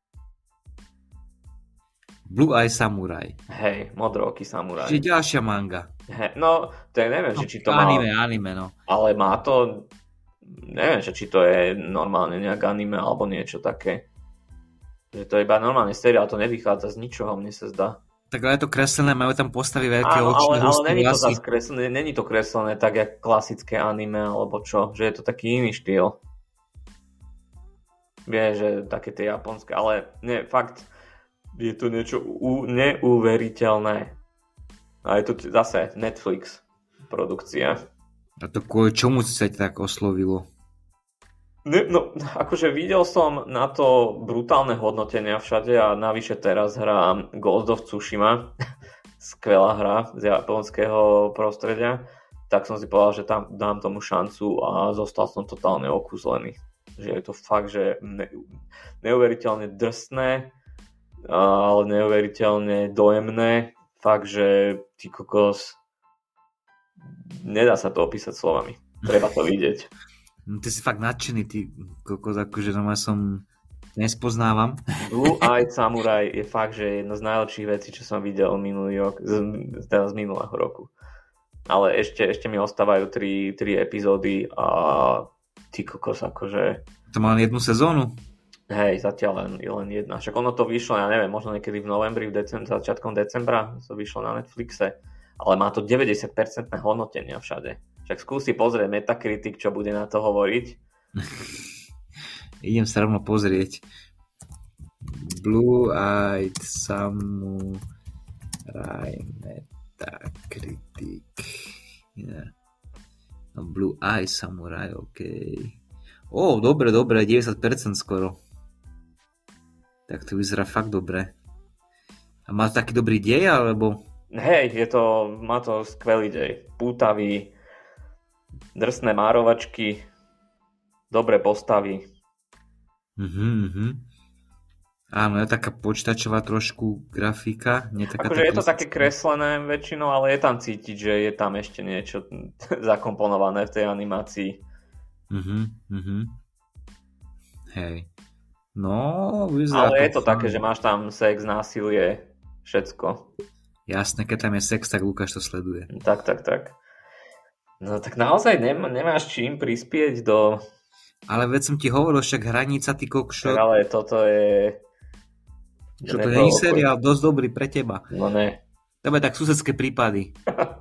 Blue Eyed Samurai. Hej, modrooký samuraj. Čiže ďalšia manga. Hej, no, to je, neviem, no, či to má... Anime, anime, no. Ale má to... Neviem, či to je normálne nejak anime alebo niečo také. Že to je iba normálny seriál, to nevychádza z ničoho, mne sa zdá. Tak ale je to kreslené, majú tam postavy veľké Áno, oči, ale, ale husté není to vlasy. zase kreslené, není to kreslené tak, jak klasické anime, alebo čo, že je to taký iný štýl. Vieš, že také tie japonské, ale nie, fakt, je to niečo u, neuveriteľné. A je to zase Netflix produkcia. A to kvôli čomu sa ťa tak oslovilo? Ne, no, akože videl som na to brutálne hodnotenia všade a navyše teraz hrám Ghost of Tsushima, skvelá hra z japonského prostredia, tak som si povedal, že tam dám tomu šancu a zostal som totálne okúzlený. Že je to fakt, že ne, neuveriteľne drsné, ale neuveriteľne dojemné. Fakt, že ty kokos, nedá sa to opísať slovami. Treba to vidieť. No, ty si fakt nadšený, ty kokos, akože no ja som nespoznávam. Blue Eye Samurai je fakt, že jedna z najlepších vecí, čo som videl minulý rok, z, teda z minulého roku. Ale ešte, ešte mi ostávajú tri, tri epizódy a ty kokos, akože... To má len jednu sezónu? Hej, zatiaľ len, len jedna. Však ono to vyšlo, ja neviem, možno niekedy v novembri, v decembri, začiatkom decembra to vyšlo na Netflixe, ale má to deväťdesiat percent hodnotenia všade. Však skúsi pozrieť Metacritic, čo bude na to hovoriť. Idem sa rovno pozrieť. Blue Eyed Samurai Metacritic. Yeah. No, Blue Eyed Samurai, ok. Ó, oh, dobre, dobre, deväťdesiat percent skoro. Tak to vyzerá fakt dobre. A má taký dobrý dej, alebo? Hej, je to, má to skvelý dej. Pútavý, drsné márovačky, dobré postavy. Mhm, mhm. Áno, je taká počítačová trošku grafika. Nie taká akože je to také kreslené väčšinou, ale je tam cítiť, že je tam ešte niečo zakomponované v tej animácii. Mhm, mhm. Hej. No, vyzerá ale to je to fajn. také, že máš tam sex, násilie, všetko. Jasné, keď tam je sex, tak Lukáš to sleduje. Tak, tak, tak. No tak naozaj nem, nemáš čím prispieť do... Ale veď som ti hovoril, však hranica, ty kokšo. Tak ale toto je... Čo to nie je seriál, dosť dobrý pre teba. No ne. Tebe tak susedské prípady.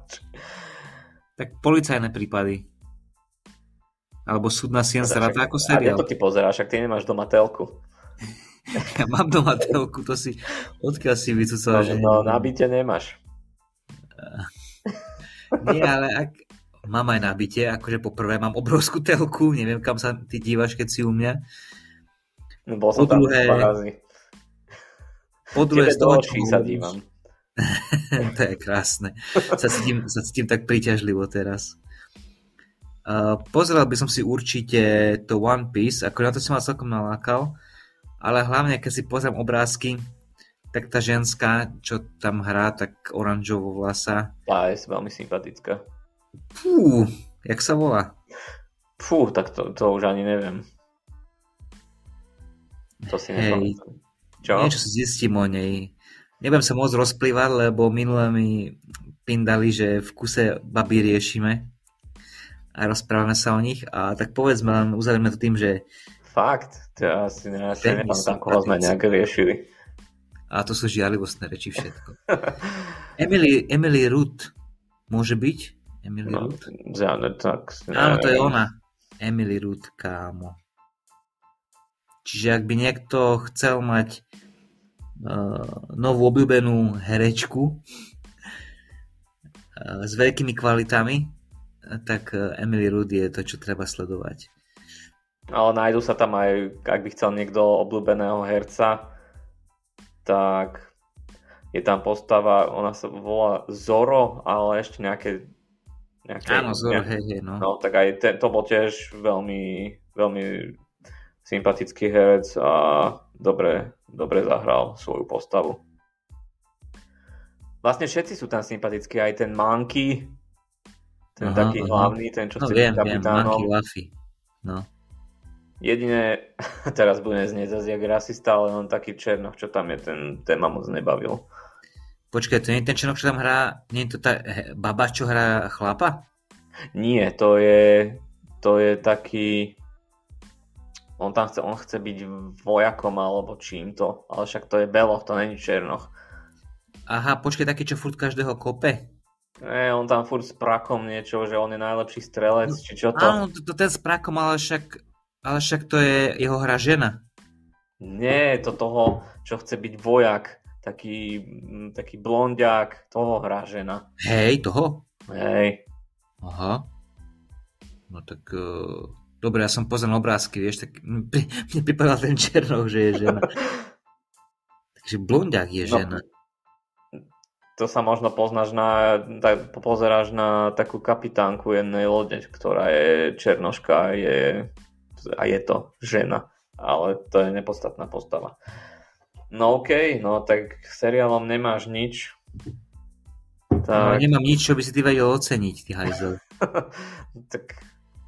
Tak policajné prípady. Alebo súdna sien sa ráta ako seriál. A to ty pozeráš, ak ty nemáš doma telku. Ja mám doma telku, to si... Odkiaľ si vycúcal, No, že... no na byte nemáš. Nie, ale ak... Mám aj na byte, akože poprvé mám obrovskú telku, neviem kam sa ty dívaš, keď si u mňa. No, bol som po tam druhé, dva razy. Po druhé, Tebe z toho, do očí sa dívam. To je krásne. Sa cítim, sa cítim tak príťažlivo teraz. Uh, pozeral by som si určite to One Piece, ako na to som ma celkom nalákal, ale hlavne, keď si pozriem obrázky, tak tá ženská, čo tam hrá, tak oranžovo vlasa. Tá je veľmi sympatická. Fú, jak sa volá? Fú, tak to, to už ani neviem. To si nepamätám. Čo? Niečo si zistím o nej. Nebudem sa môcť rozplývať, lebo minule mi pindali, že v kuse babi riešime a rozprávame sa o nich. A tak povedzme, len uzavrieme to tým, že... Fakt? To ja asi ne, asi nepamätám, koho sme nejak riešili. A to sú žiarlivostné reči všetko. Emily, Emily Root. Môže byť? Emily no, Root? Ja, ne, tak, ne, Áno, to je ona. Emily Root, kámo. Čiže ak by niekto chcel mať uh, novú obľúbenú herečku uh, s veľkými kvalitami, tak uh, Emily Root je to, čo treba sledovať. Ale nájdu sa tam aj, ak by chcel niekto obľúbeného herca, tak je tam postava, ona sa volá Zoro, ale ešte nejaké... nejaké Áno, Zoro, nejaké, hej, hej, no. No, tak aj ten, to bol tiež veľmi, veľmi sympatický herec a dobre, dobre zahral svoju postavu. Vlastne všetci sú tam sympatickí, aj ten Monkey, ten aha, taký aha. hlavný, ten čo no, chce viem, byť kapitánom. Monkey Luffy, no. Jedine, teraz budem znieť zase jak rasista, ale on taký Černoch, čo tam je, ten, ten ma moc nebavil. Počkaj, to nie je ten Černoch, čo tam hrá, nie je to tá he, baba, čo hrá chlapa? Nie, to je, to je taký, On tam chce, on chce byť vojakom alebo čím to, ale však to je beloch, to není černoch. Aha, počkej, taký, čo furt každého kope? Nie, on tam furt s prakom niečo, že on je najlepší strelec, No, či čo to. áno, to, to ten s prakom, ale však, ale však to je jeho hra žena. Nie, to toho, čo chce byť vojak, taký, taký blondiak, toho hrá žena. Hej, toho? Hej. Aha. No tak... Uh... Dobre, ja som pozeral obrázky, vieš, tak mne pripadal ten černoch, že je žena. Takže blondiak je žena. No, to sa možno poznáš na, tak pozeráš na takú kapitánku jednej lode, ktorá je černoška a je, a je to žena. Ale to je nepodstatná postava. No okej, okay, no tak seriálom nemáš nič. Tak... No, nemám nič, čo by si ty vedel oceniť, ty hajzel. Tak...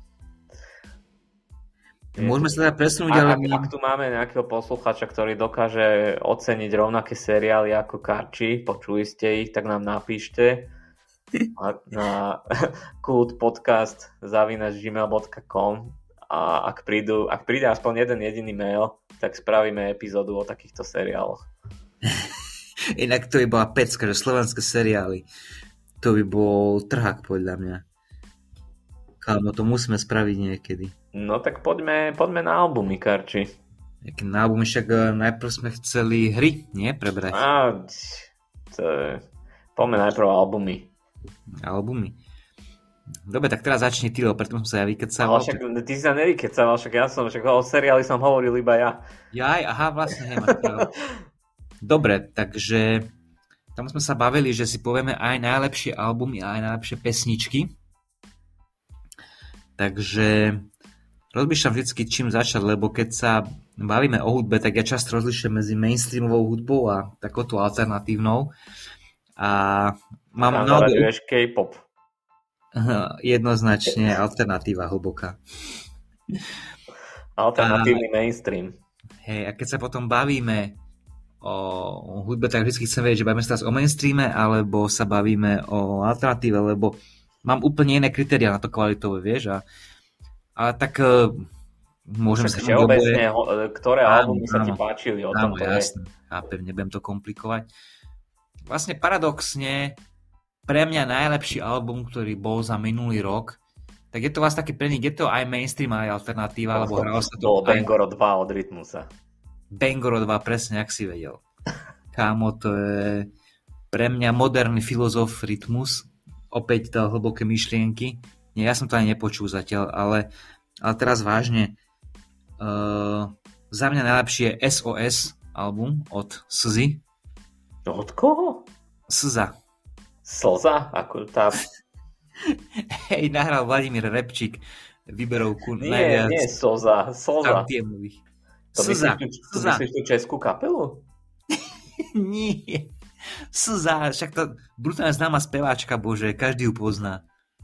Môžeme sa teda presunúť, ale... ale... Ak, ak tu máme nejakého posluchača, ktorý dokáže oceniť rovnaké seriály ako Karči, počuli ste ich, tak nám napíšte na kultpodcast zavináč gmail bodka com a ak, prídu, ak príde aspoň jeden jediný mail, tak spravíme epizódu o takýchto seriáloch. Inak to by bola pecka, že slovenské seriály. To by bol trhák podľa mňa. Kámo, to musíme spraviť niekedy. No tak poďme, poďme na albumy, Karči. Jaký na albumy, však uh, najprv sme chceli hry, nie? Prebrať. Á, to je... Poďme najprv albumy. Albumy. Dobre, tak teraz začni ty, lebo preto som sa ja vykecával. Ale však ty si sa nevykecával, však ja som, však o seriáli som hovoril iba ja. Jaj, aha, vlastne, hej, máš pravdu. Dobre, takže tam sme sa bavili, že si povieme aj najlepšie albumy a aj najlepšie pesničky. Takže rozmýšľam vždycky, čím začať, lebo keď sa bavíme o hudbe, tak ja často rozlišujem medzi mainstreamovou hudbou a takouto alternatívnou. A mám tam mnoho... zaraduješ K-pop. Jednoznačne alternatíva hlboká. Alternatívny a, mainstream. Hej, a keď sa potom bavíme o, o hudbe, tak vždy chcem vedieť, že bavíme sa teraz o mainstreame, alebo sa bavíme o alternatíve, lebo mám úplne iné kritériá na to kvalitové, vieš, a, a tak uh, môžem sa... Však všeobecne, ktoré albumy sa ti páčili, o tom to je. Jasne, chápem, nebudem to komplikovať. Vlastne paradoxne, pre mňa najlepší album, ktorý bol za minulý rok, tak je to vlastne taký pre nich, je to aj mainstream, aj alternatíva, no, lebo hralo sa to... Bolo Bangoro dva od Rytmusa. Bangoro dva, presne, ak si vedel. Kámo, to je pre mňa moderný filozof Rytmus, opäť dal hlboké myšlienky. Nie, ja som to ani nepočul zatiaľ, ale, ale teraz vážne. Uh, za mňa najlepšie je es o es album od Slzy. Od koho? Slza. Slza? Ako tá... Hej, nahral Vladimír Repčík výberovku nie, najviac... Nie, nie, Slza. Slza. To Slza. Myslíš, tu, Slza. Myslíš tú českú kapelu? Nie. Slza, však to brutálne známa speváčka, bože, každý ju pozná.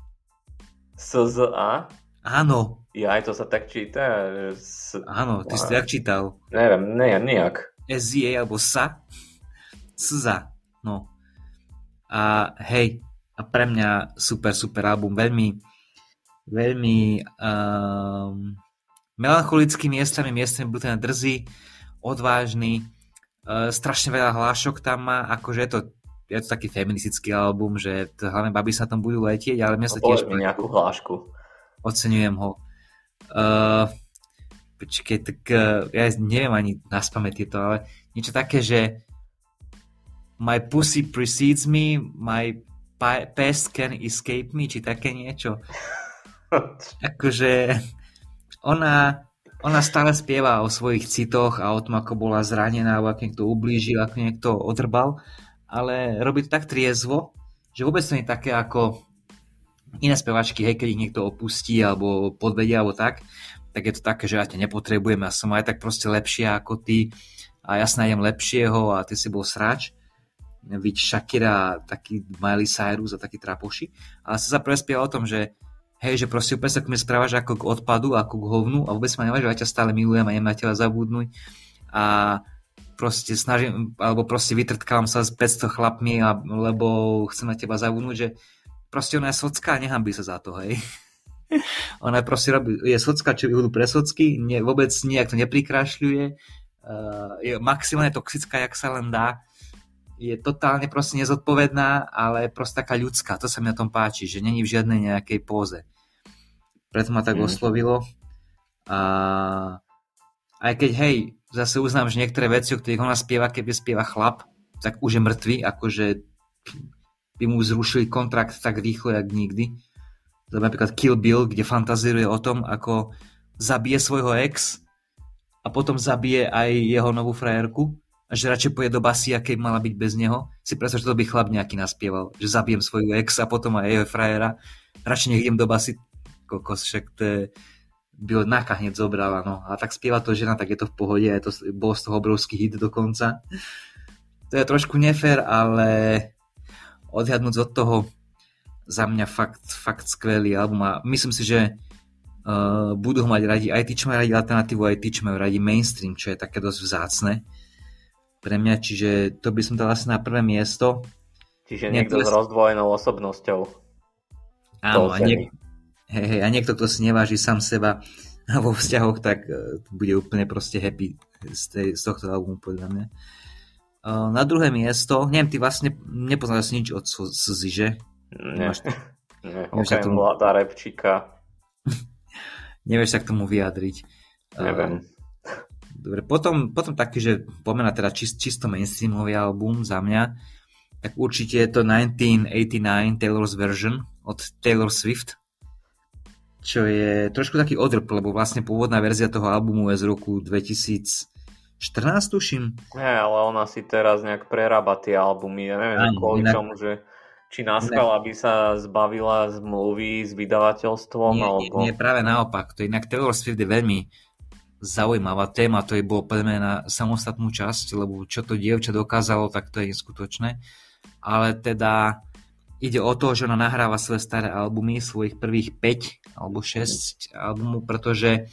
es zet á? Áno. Ja, aj to sa tak číta. S... Áno, ty si to jak čítal? Neviem, ne, nejak. es zet á alebo sa? Slza, no. A hej, a pre mňa super, super album, veľmi, veľmi um, melancholický miestami, miestami brutálne drzý, odvážny, Uh, strašne veľa hlášok tam má, akože je to, je to taký feministický album, že to, hlavne baby sa tam budú letieť, ale mňa sa no, tiež... mi nejakú hlášku. Oceňujem ho. Uh, počkej, tak uh, ja neviem ani naspamäť tieto, ale niečo také, že my pussy precedes me, my pa- past can escape me, či také niečo. Akože ona... Ona stále spieva o svojich citoch a o tom, ako bola zranená, alebo ako niekto ublížil, ako niekto odrbal, ale robí to tak triezvo, že vôbec to nie je také ako iné spevačky, hej, keď ich niekto opustí alebo podvedia, alebo tak, tak je to také, že ja ťa nepotrebujem, ja som aj tak proste lepšia ako ty a ja snájdem lepšieho a ty si bol sráč. Víť Shakira, taký Miley Cyrus a taký trapoši. Ale sa prvé spieva o tom, že hej, že proste úplne sa k mne správaš ako k odpadu, ako k hovnu a vôbec ma neváš, že ja ťa stále milujem a nemám na teba zabudnúť a proste snažím, alebo proste vytrtkávam sa s päťsto chlapmi, a, lebo chcem na teba zabudnúť, že proste ona je socká a nehambí sa za to, hej. Ona proste robí, je socka, čo vyhodú pre socky, nie, vôbec nejak to neprikrašľuje, uh, je maximálne toxická, jak sa len dá, je totálne proste nezodpovedná, ale proste taká ľudská, to sa mi na tom páči, že není v žiadnej nejakej póze. Preto ma tak mm. oslovilo. A aj keď, hej, zase uznám, že niektoré veci, o ktorých ona spieva, keby spieva chlap, tak už je mŕtvy, akože by mu zrušili kontrakt tak rýchlo, jak nikdy. To napríklad Kill Bill, kde fantazíruje o tom, ako zabije svojho ex a potom zabije aj jeho novú frajerku a že radšej pôjde do basy, akej mala byť bez neho. Si predstav, že to by chlap nejaký naspieval, že zabijem svoju ex a potom aj jeho frajera. Radšej nech idem do basy. Kokos, však to je... by ho Naka hneď zobrala, no. A tak spieva to žena, tak je to v pohode, je to, bol z toho obrovský hit dokonca. To je trošku nefér, ale odhľadnúť od toho, za mňa fakt, fakt skvelý album a myslím si, že uh, budú ho mať radi aj tí, čo majú radi alternatívu, aj tí, čo majú radi mainstream, čo je také dosť vzácne pre mňa, čiže to by som dal asi na prvé miesto. Čiže niekto s rozdvojenou osobnosťou. Áno, a, niek- hej, hej, a niekto, kto si neváži sám seba vo vzťahoch, tak uh, bude úplne proste happy z, tej, z tohto albumu, podľa mňa. Uh, na druhé miesto, neviem, ty vlastne nepoznáš nič od Suzy, že? Nie, nie, okrem tomu... Vláda Repčíka. Nevieš sa k tomu vyjadriť. Neviem. Uh, dobre, potom, potom taký, že pomena teda čist, čisto mainstreamový album za mňa, tak určite je to devätnásť osemdesiatdeväť Taylor's Version od Taylor Swift, čo je trošku taký odrp, lebo vlastne pôvodná verzia toho albumu je z roku dvetisícštrnásť, tuším. Nie, ale ona si teraz nejak prerába tie albumy. Ja neviem, Ani, kvôli inak... čomu, že či naskal, aby sa zbavila zmluvy s vydavateľstvom? Nie, alebo... nie, práve naopak. To inak Taylor Swift je veľmi zaujímavá téma. To je bolo podľa na samostatnú časť, lebo čo to dievča dokázalo, tak to je neskutočné. Ale teda ide o to, že ona nahráva svoje staré albumy, svojich prvých päť alebo šesť albumov, pretože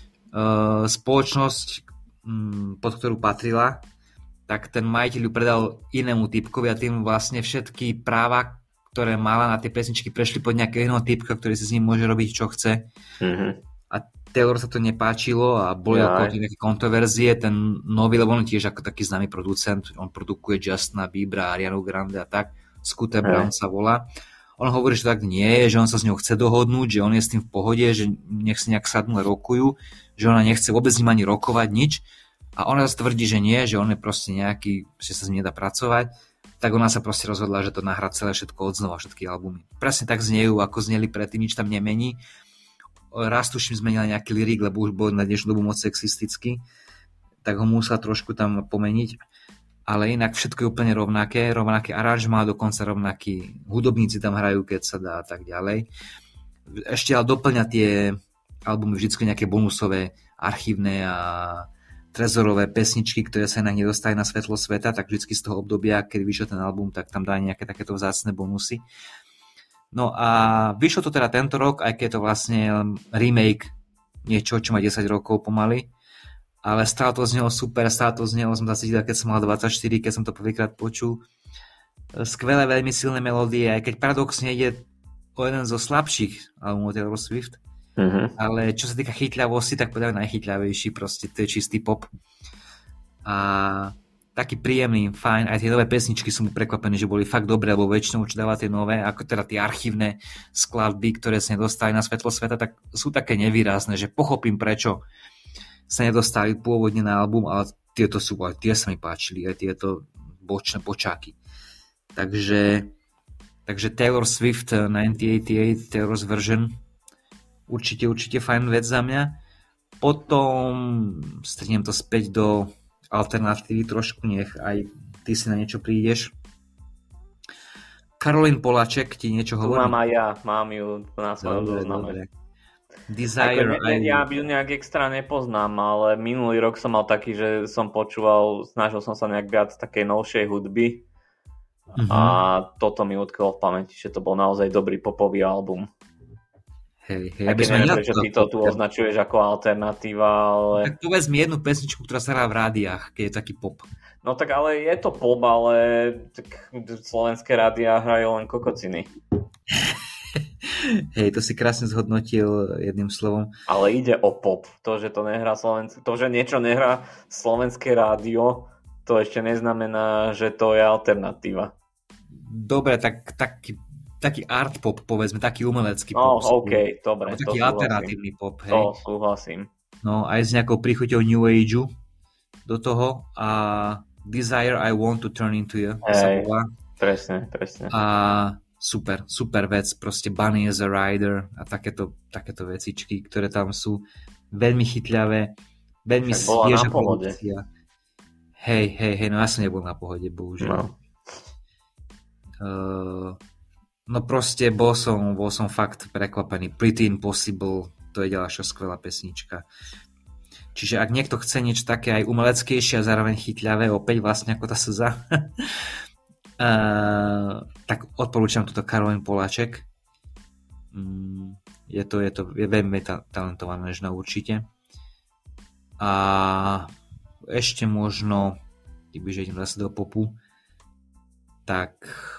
uh, spoločnosť, um, pod ktorú patrila, tak ten majiteľ ju predal inému typkovi a tým vlastne všetky práva, ktoré mala na tie pesničky, prešli pod nejakého iného typka, ktorý si s ním môže robiť, čo chce. Mm-hmm. A Taylor sa to nepáčilo a boli ja, okolo nejaké kontroverzie. Ten nový, lebo on tiež ako taký známy producent, on produkuje Justina Biebera, Arianu Grande a tak, Scooter Brown sa volá. On hovorí, že tak nie je, že on sa s ňou chce dohodnúť, že on je s tým v pohode, že nech si nejak sadnú a rokujú, že ona nechce vôbec s ním ani rokovať nič. A ona zase tvrdí, že nie, že on je proste nejaký, že sa s ním nedá pracovať, tak ona sa proste rozhodla, že to nahrá celé všetko odznova, všetky albumy. Presne tak znejú, ako zneli predtým, nič tam nemení. Raz tuším zmenila nejaký lyrik, lebo už bol na dnešnú dobu moc sexistický, tak ho musela trošku tam pomeniť. Ale inak všetko je úplne rovnaké, rovnaké aranžmá, dokonca rovnakí hudobníci tam hrajú, keď sa dá a tak ďalej. Ešte ale doplňa tie albumy vždycky nejaké bonusové, archívne a trezorové pesničky, ktoré sa inak nedostali na svetlo sveta, tak vždycky z toho obdobia, keď vyšiel ten album, tak tam dá nejaké takéto vzácne bonusy. No a vyšlo to teda tento rok, aj keď je to vlastne remake niečo, čo má desať rokov pomaly, ale stále to znelo super, stále to znelo, som zase videl, keď som mal dvadsaťštyri, keď som to prvýkrát počul. Skvelé, veľmi silné melódie, aj keď paradoxne ide o jeden zo slabších albumov Taylor Swift, uh-huh. ale čo sa týka chytľavosti, tak podľa najchytľavejší, proste to je čistý pop. A taký príjemný, fajn, aj tie nové pesničky sú mi prekvapené, že boli fakt dobré, lebo väčšinou čo dáva tie nové, ako teda tie archívne skladby, ktoré sa nedostali na svetlo sveta, tak sú také nevýrazné, že pochopím prečo sa nedostali pôvodne na album, ale tieto sú, aj tie sa mi páčili, aj tieto bočné počáky. Takže, takže Taylor Swift devätnásť osemdesiatosem, Taylor's Version, určite, určite fajn vec za mňa. Potom strihnem to späť do alternatívy trošku, nech aj ty si na niečo prídeš. Caroline Polachek ti niečo hovorí? Tu mám aj ja, mám ju na svojom zozname. Desire, ako, ne, ja ju nejak extra nepoznám, ale minulý rok som mal taký, že som počúval, snažil som sa nejak viac takej novšej hudby uh-huh. a toto mi utkalo v pamäti, že to bol naozaj dobrý popový album. Hej, hej, ja keď neviem, prečo ty to tu označuješ ako alternatíva, ale... Tak povedz mi jednu pesničku, ktorá sa hrá v rádiách, keď je taký pop. No tak ale je to pop, ale tak slovenské rádiá hrajú len kokociny. Hej, to si krásne zhodnotil jedným slovom. Ale ide o pop. To, že to nehrá slovenské, to, že niečo nehrá slovenské rádio, to ešte neznamená, že to je alternatíva. Dobre, tak taký, taký art pop, povedzme, taký umelecký no, pop. No, okej, okay, dobre. Taký to alternatívny pop, hej. To súhlasím. No, aj s nejakou príchuťou New Ageu do toho a Desire I Want to Turn Into You. Hej, presne, presne. A super, super vec, proste Bunny as a Rider a takéto, takéto vecičky, ktoré tam sú veľmi chytľavé, veľmi svieža produkcia. Hej, hej, hej, no ja som nebol na pohode, bohužiaľ. No. Uh, no proste bol som, bol som fakt prekvapený. Pretty Impossible, to je ďalšia skvelá pesnička. Čiže ak niekto chce niečo také aj umeleckejšie a zároveň chytľavé, opäť vlastne ako tá slza, uh, tak odporúčam túto Caroline Poláček. Um, je to, je to je veľmi ta, talentovaná žena určite. A ešte možno, kebyže idem zase do popu, tak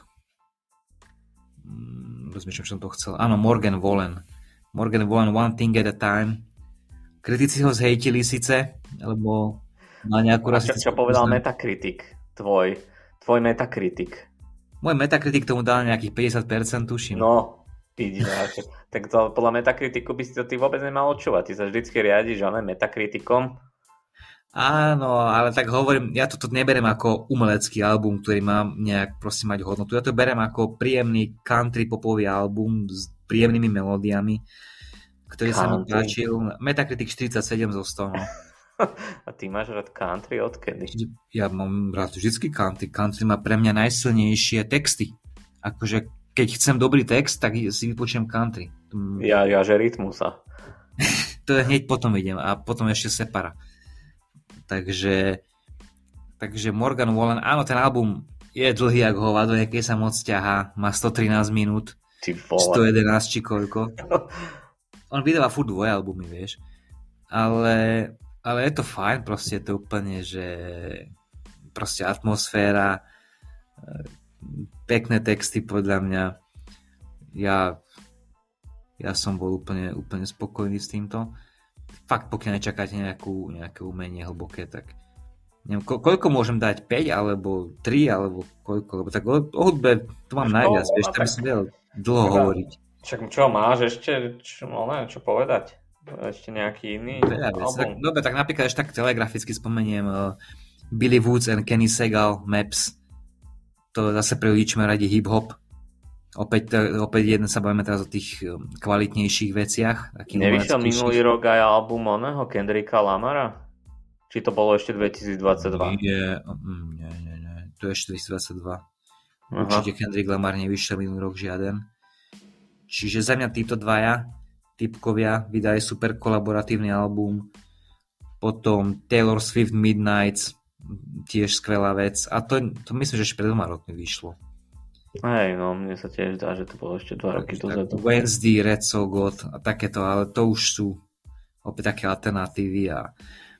rozmýšľam, čo som to chcel. Áno, Morgan Wallen. Morgan Wallen, One Thing at a Time. Kritici ho zhejtili síce, alebo má nejakú rasistickú... Čo, čo povedal Metacritic? Tvoj, tvoj Metacritic. Môj Metacritic tomu dal nejakých päťdesiat percent, tuším. No, vidíš, tak to, podľa Metacriticu by si to ty vôbec nemal odčúvať. Ty sa vždycky riadiš, že ne, Metacriticom. Áno, ale tak hovorím, ja to neberiem ako umelecký album, ktorý má nejak proste mať hodnotu. Ja to beriem ako príjemný country popový album s príjemnými melódiami, ktorý country. Sa mi páčil. Metacritic štyridsaťsedem zo sto. No. A ty máš rád country odkedy? Ja mám rád vždycky country. Country má pre mňa najsilnejšie texty. Akože keď chcem dobrý text, tak si vypočujem country. Ja, ja že rytmusa. To je hneď potom idem a potom ešte Separa. Takže, takže Morgan Wallen, áno, ten album je dlhý jak hovado, niekedy sa moc ťahá, má stotrinásť minút, sto jedenásť či koľko. On vydáva furt dvoje albumy, vieš. Ale, ale je to fajn, proste je to úplne, že proste atmosféra, pekné texty podľa mňa. Ja, ja som bol úplne, úplne spokojný s týmto. Fakt, pokiaľ nečakáte nejakú, nejaké umenie hlboké, tak neviem, ko- koľko môžem dať? päť alebo tri alebo koľko? Lebo tak o, o hudbe to mám najviac, vieš, tam si vedel dlho tak, hovoriť. Však čo máš ešte, čo, no ne, čo povedať? Ešte nejaký iný album? Tak, dobre, tak napríklad ešte tak telegraficky spomeniem uh, Billy Woods and Kenny Segal, Maps. To zase priličme radi hip-hop. Opäť, opäť jeden sa bavíme teraz o tých kvalitnejších veciach. Nevyšiel minulý rok aj album oného Kendricka Lamara? Či to bolo ešte dvetisícdvadsaťdva? Nie, nie, nie, nie. To je ešte dvetisícdvadsaťdva. Aha. Určite Kendrick Lamar nevyšiel minulý rok žiaden. Čiže za mňa títo dvaja typkovia vydali super kolaboratívny album. Potom Taylor Swift Midnights, tiež skvelá vec. A to, to myslím, že ešte pred dvoma rokmi vyšlo. Hej, no, mne sa tiež dá, že to bolo ešte dva roky dozadu. Wednesday, Red So God a takéto, ale to už sú opäť také alternatívy a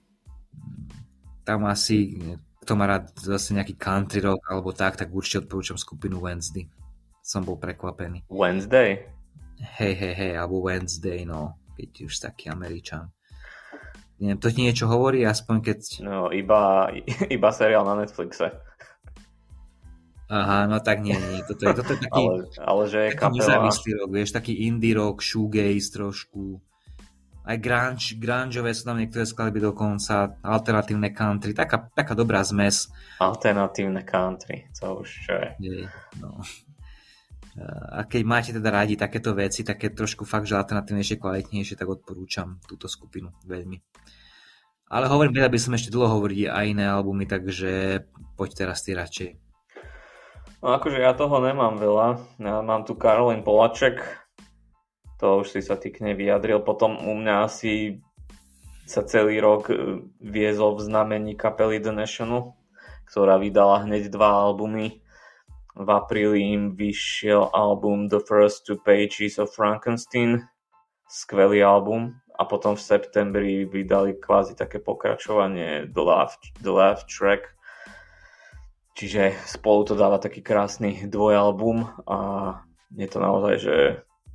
tam asi, kto má rád zase nejaký country rock alebo tak, tak určite odporúčam skupinu Wednesday. Som bol prekvapený. Wednesday? Hej, hej, hej, alebo Wednesday, no, keď už taký Američan. Neviem, to ti niečo hovorí, aspoň keď... No, iba, iba seriál na Netflixe. Aha, no tak nie, nie. Toto je, toto je taký, ale, ale že je taký nezávislý rock, vieš, taký indie rock, shoegaze trošku. Aj grunge, grungeové sú tam niektoré skladby dokonca, alternatívne country, taká, taká dobrá zmes. Alternatívne country, to už čo je. je no. A keď máte teda rádi takéto veci, také trošku fakt, že alternatívnejšie, kvalitnejšie, tak odporúčam túto skupinu veľmi. Ale hovorím, vedel by som ešte dlho hovoriť aj iné albumy, takže poď teraz ty radšej. No akože ja toho nemám veľa. Ja mám tu Caroline Polachek. To už si sa ty k nej vyjadril. Potom u mňa asi sa celý rok viezol v znamení kapely The National, ktorá vydala hneď dva albumy. V apríli im vyšiel album The First Two Pages of Frankenstein. Skvelý album. A potom v septembri vydali kvázi také pokračovanie The Laugh, The Laugh Track. Čiže spolu to dáva taký krásny dvojalbum a je to naozaj, že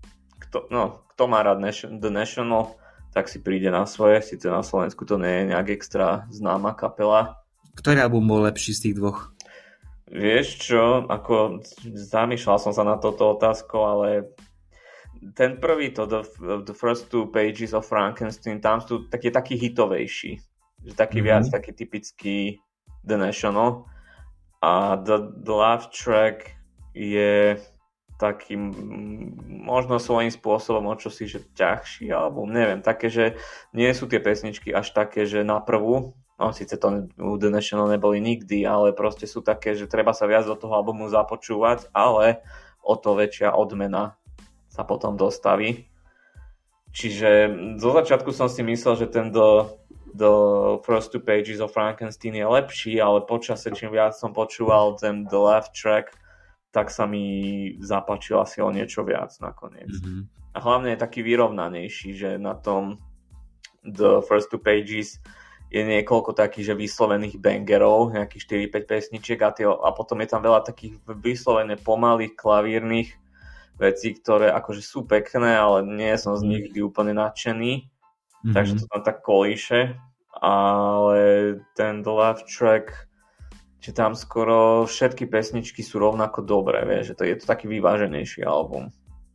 kto, no, kto má rád Nation, The National, tak si príde na svoje, síce na Slovensku to nie je nejak extra známa kapela. Ktorý album bol lepší z tých dvoch? Vieš čo, ako zamýšľal som sa na toto otázku, ale ten prvý, to the, the First Two Pages of Frankenstein, tam sú taký, taký hitovejší, že taký mm-hmm. viac, taký typický The National. A The, the Laugh Track je taký možno svojím spôsobom o čosi, že ťažší, alebo neviem, také, že nie sú tie pesničky až také, že na prvú, no síce to u The National neboli nikdy, ale proste sú také, že treba sa viac do toho albumu započúvať, ale o to väčšia odmena sa potom dostaví. Čiže zo začiatku som si myslel, že ten The, the First Two Pages of Frankenstein je lepší, ale počase, čím viac som počúval ten The Laugh Track, tak sa mi zapáčil asi o niečo viac nakoniec. Mm-hmm. A hlavne je taký vyrovnanejší, že na tom The First Two Pages je niekoľko takých, že vyslovených bangerov, nejakých štyri päť pesničiek a, tie, a potom je tam veľa takých vyslovene pomalých klavírnych vecí, ktoré akože sú pekné, ale nie som z nich vždy úplne nadšený, mm-hmm. takže to tam tak kolíše, ale ten The Laugh Track, že tam skoro všetky pesničky sú rovnako dobré, vieš, že to je to taký vyváženejší album.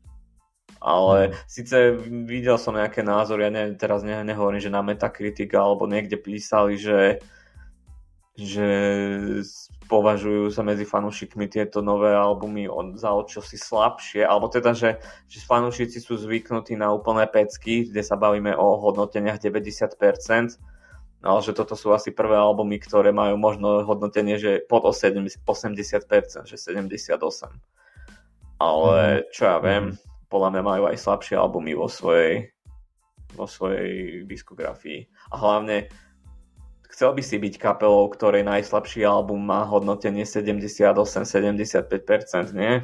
Ale mm. síce videl som nejaké názory, ja ne, teraz ne, nehovorím, že na Metacritic alebo niekde písali, že, že považujú sa medzi fanúšikmi tieto nové albumy od, za o čosi slabšie, alebo teda, že, že fanúšici sú zvyknutí na úplné pecky, kde sa bavíme o hodnoteniach deväťdesiat percent, ale že toto sú asi prvé albumy, ktoré majú možno hodnotenie, že pod osemdesiat percent, že sedemdesiatosem percent. Ale čo ja viem, mm. podľa mňa majú aj slabšie albumy vo svojej, vo svojej diskografii. A hlavne chcel by si byť kapelou, ktorej najslabší album má hodnotenie sedemdesiatosem až sedemdesiatpäť percent, nie?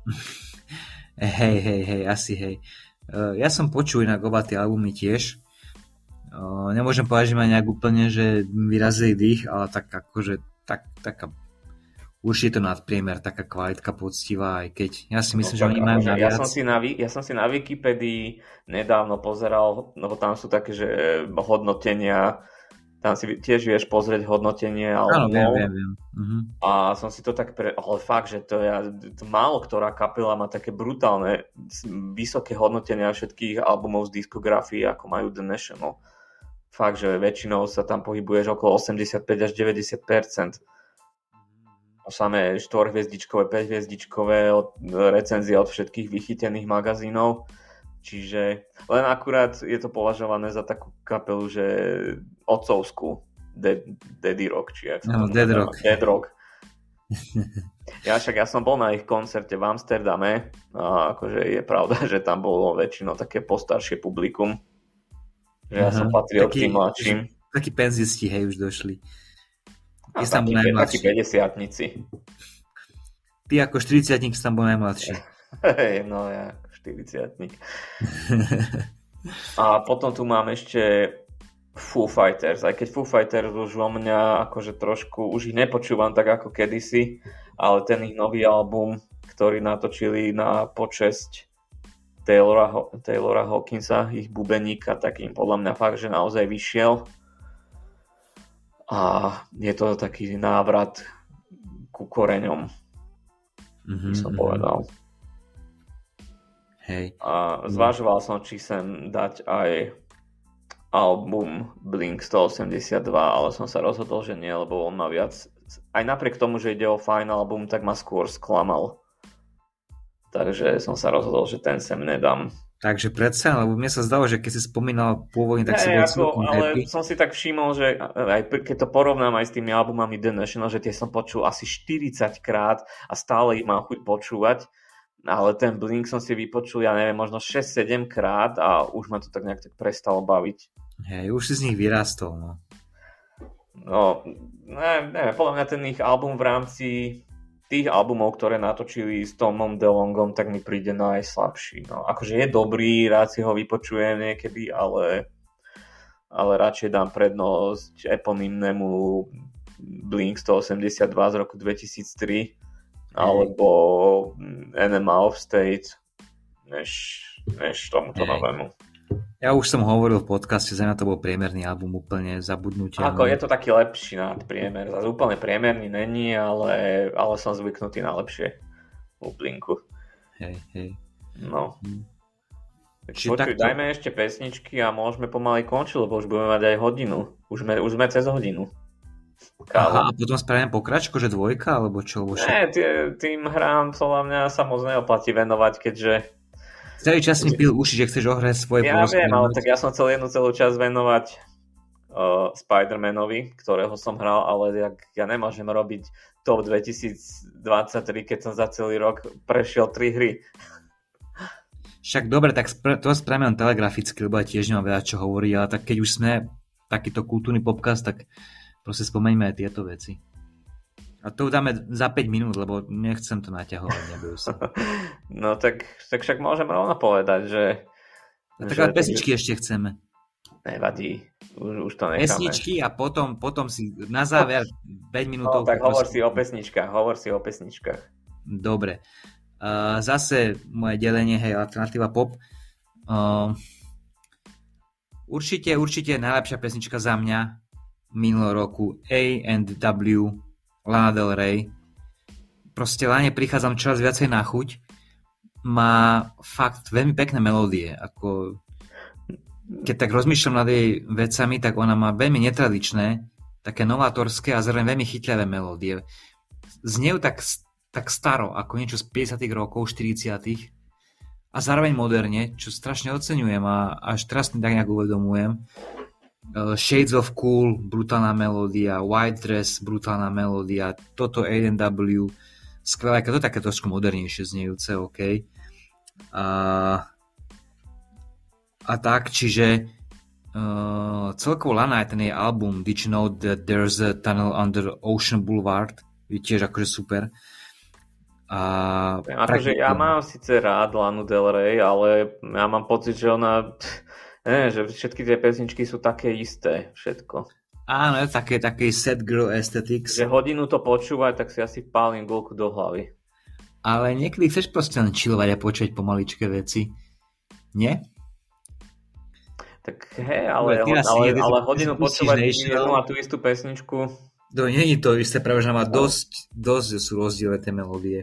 Hej, hej, hej, asi hej. Ja som počul inak oba tie albumy tiež. Nemôžem povedať, že ma nejak úplne, že vyrazili dých, ale tak akože tak, taká určite to nadpriemer, taká kvalitka poctivá, aj keď ja si myslím, no, že oni majú na viac. Ja som si na, ja som si na Wikipedii nedávno pozeral, lebo tam sú také, že hodnotenia, tam si tiež vieš pozrieť hodnotenie albumov. Áno, viem, viem, viem. Uh-huh. A som si to tak pre... Ale fakt, že to je... To málo ktorá kapela má také brutálne, vysoké hodnotenia všetkých albumov z diskografie, ako majú The National. Fakt, že väčšinou sa tam pohybuješ okolo osemdesiatpäť až deväťdesiat percent. Samé štvorhviezdičkové, päťhviezdičkové od, recenzie od všetkých vychytených magazínov. Čiže len akurát je to považované za takú kapelu, že otcovskú Dead, Daddy Rock, či jak sa no, Dead Rock. Dead Rock. Ja však ja som bol na ich koncerte v Amsterdame a akože je pravda, že tam bolo väčšinou také postaršie publikum. Že ja som patril k tým mladším. Takí penzisti, hej, už došli. A takí, takí päťdesiatnici. Ty ako štyridsiatnik si tam bol najmladší. Hej, no ja ako štyridsiatnik. A potom tu mám ešte Foo Fighters. Aj keď Foo Fighters už vo mňa akože trošku, už ich nepočúvam tak ako kedysi, ale ten ich nový album, ktorý natočili na počesť Taylora, Taylora Hawkinsa, ich bubeníka, tak im podľa mňa fakt, že naozaj vyšiel. A je to taký návrat ku koreňom, mm-hmm, som povedal. Hej. A zvažoval som, či sem dať aj album Blink stoosemdesiatdva, ale som sa rozhodol, že nie, lebo on má viac. Aj napriek tomu, že ide o fajn album, tak ma skôr sklamal. Takže som sa rozhodol, že ten sem nedám. Takže predsa, lebo mne sa zdalo, že keď si spomínal pôvodne, tak ne, si bol ako, ale happy. Som si tak všimol, že aj keď to porovnám aj s tými albumami The National, že tie som počul asi štyridsať krát a stále ich mám chuť počúvať, ale ten Blink som si vypočul, ja neviem, možno šesť sedem krát a už ma to tak nejak tak prestalo baviť. Hej, už si z nich vyrástol, no. No, ne, neviem, podľa mňa ten ich album v rámci tých albumov, ktoré natočili s Tomom DeLongom, tak mi príde najslabší. No, akože je dobrý, rád si ho vypočujem niekedy, ale, ale radšej dám prednosť eponymnému Blink stoosemdesiatdva z roku dvetisíctri, alebo Enema of State než, než tomuto novému. Ja už som hovoril v podcaste, za mňa to bol priemerný album, úplne zabudnutelný. Ako je to taký lepší nadpriemer, zase úplne priemerný není, ale, ale som zvyknutý na lepšie úplinku. Hej, hej. No. Hm. Počuj, takto... dajme ešte pesničky a môžeme pomaly končiť, lebo už budeme mať aj hodinu. Už sme, už sme cez hodinu. Kávo. Aha, a potom spravíme pokračko, že dvojka, alebo čo? Alebo Nie, tým hrám podľa mňa sa moc neoplatí venovať, keďže celý čas mi pil uši, že chceš ohrať svoje Ja viem, ale tak ja som chcel jednu celú časť venovať uh, Spider-Manovi, ktorého som hral, ale ja, ja nemôžem robiť top dvetisícdvadsaťtri, keď som za celý rok prešiel tri hry. Však dobre, tak spra- to spravíme len telegraficky, lebo ja tiež nemám veľa čo hovoriť, ale tak keď už sme takýto kultúrny podcast, tak proste spomeňme aj tieto veci. A to dáme za päť minút, lebo nechcem to naťahovať, neboj sa. No tak, tak však môžem rovno povedať, že... A tak ale pesničky tak... ešte chceme. Nevadí, už, už to necháme. Pesničky a potom, potom si na záver päť minútov... No tak hovor si o pesničkách, hovor si o pesničkách. Dobre. Uh, zase moje delenie, hej, alternatíva pop. Uh, určite, určite najlepšia pesnička za mňa minulého roku A and W, Lana Del Rey. Proste Lane prichádzam čoraz viacej na chuť. Má fakt veľmi pekné melódie. Ako, keď tak rozmýšľam nad jej vecami, tak ona má veľmi netradičné, také novátorské a zároveň veľmi chytľavé melódie. Znejú tak, tak staro, ako niečo z päťdesiatych rokov, štyridsiatych a zároveň moderne, čo strašne oceňujem a až teraz tak nejak uvedomujem. Shades of Cool, brutálna melódia, White Dress, brutálna melódia, toto A and W, skvelé, to je také trošku modernejšie znejúce, OK. A, a tak, čiže uh, celkovo Lana, ten jej album Did You Know That There's a Tunnel Under Ocean Boulevard, je tiež akože super. A akože ja mám síce rád Lanu Del Rey, ale ja mám pocit, že ona... Nie, že všetky tie pesničky sú také isté, všetko. Áno, také, také sad girl aesthetics. Že hodinu to počúvať, tak si asi pálim gulku do hlavy. Ale niekedy chceš proste len chillovať a počuť pomaličké veci. Nie? Tak hej, ale, ale, ale, ale hodinu počúvať jednu a tú istú pesničku. To nie je to isté, práve že má dosť, dosť sú rozdielne tie melódie.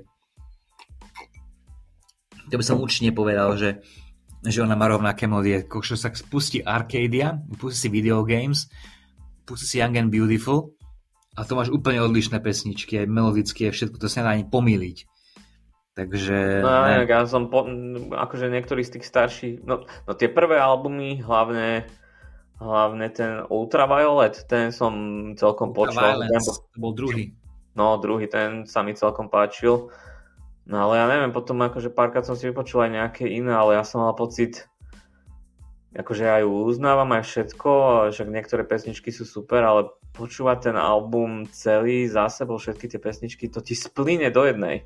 To by som určite nepovedal, že že ona má rovnaké melódie. Keď sa spustí Arcadia, pustí si Video Games, pustí si Young and Beautiful a to máš úplne odlišné pesničky, aj melodické, všetko, to sa nedá ani pomýliť. Takže... No ja, ja som, po, akože niektorý z tých starších, no, no tie prvé albumy, hlavne hlavne ten Ultraviolet, ten som celkom počul. Ultraviolet, to bol druhý. No, druhý, ten sa mi celkom páčil. No ale ja neviem, potom akože párkrát som si vypočul aj nejaké iné, ale ja som mal pocit, akože ja ju uznávam aj všetko, však niektoré pesničky sú super, ale počúvať ten album celý za sebou, všetky tie pesničky, to ti splyne do jednej.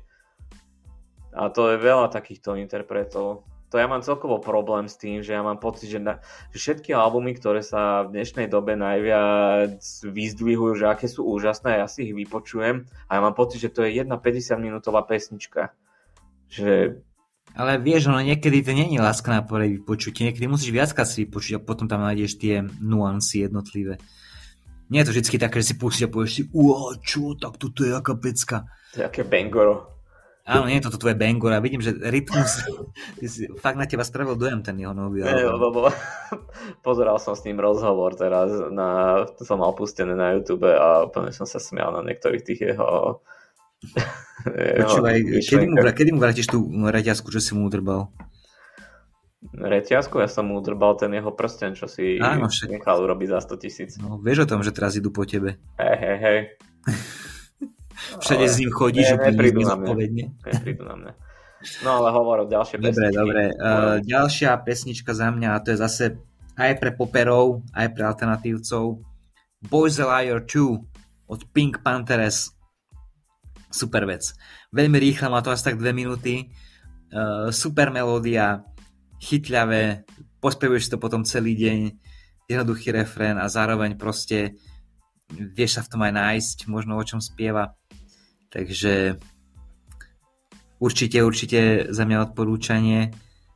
A to je veľa takýchto interpretov. To ja mám celkovo problém s tým, že ja mám pocit, že, na, že všetky albumy, ktoré sa v dnešnej dobe najviac vyzdvihujú, že aké sú úžasné, ja si ich vypočujem a ja mám pocit, že to je jedna päťdesiatminútová pesnička. Že... Ale vieš, ono niekedy to nie je láska na prvej vypočutie, niekedy musíš viackrát si vypočuť a potom tam nájdeš tie nuancy jednotlivé. Nie je to vždycky také, že si pustíš a povieš si, uá, čo, tak toto je aká pecka. To je aké bangoro. Áno, nie je toto tvoje bangor a vidím, že rytmus fakt na teba spravil dojem ten jeho nový album. Lebo pozeral som s ním rozhovor teraz, na, to som mal pustené na YouTube a úplne som sa smial na niektorých tých jeho... Počúvaj, kedy mu, kedy mu vrátiš tú reťazku, čo si mu udrbal? Reťazku? Ja som mu udrbal ten jeho prsten, čo si Áno, nechal urobiť za sto tisíc. No, vieš o tom, že teraz idú po tebe. Hej, hej, hej. Všade ale... s ním chodíš, ne, neprídu na mňa. Neprídu na mňa. No ale hovor o ďalšie dobre, pesničky. Dobre, dobre. Uh, ďalšia pesnička za mňa, a to je zase aj pre poperov, aj pre alternatívcov. Boys a Liar two od Pink Panthers. Super vec. Veľmi rýchla, má to asi tak dve minúty. Uh, super melódia, chytľavé, pospevuješ si to potom celý deň, jednoduchý refrén a zároveň proste vieš sa v tom aj nájsť, možno o čom spieva. Takže určite, určite za mňa odporúčanie.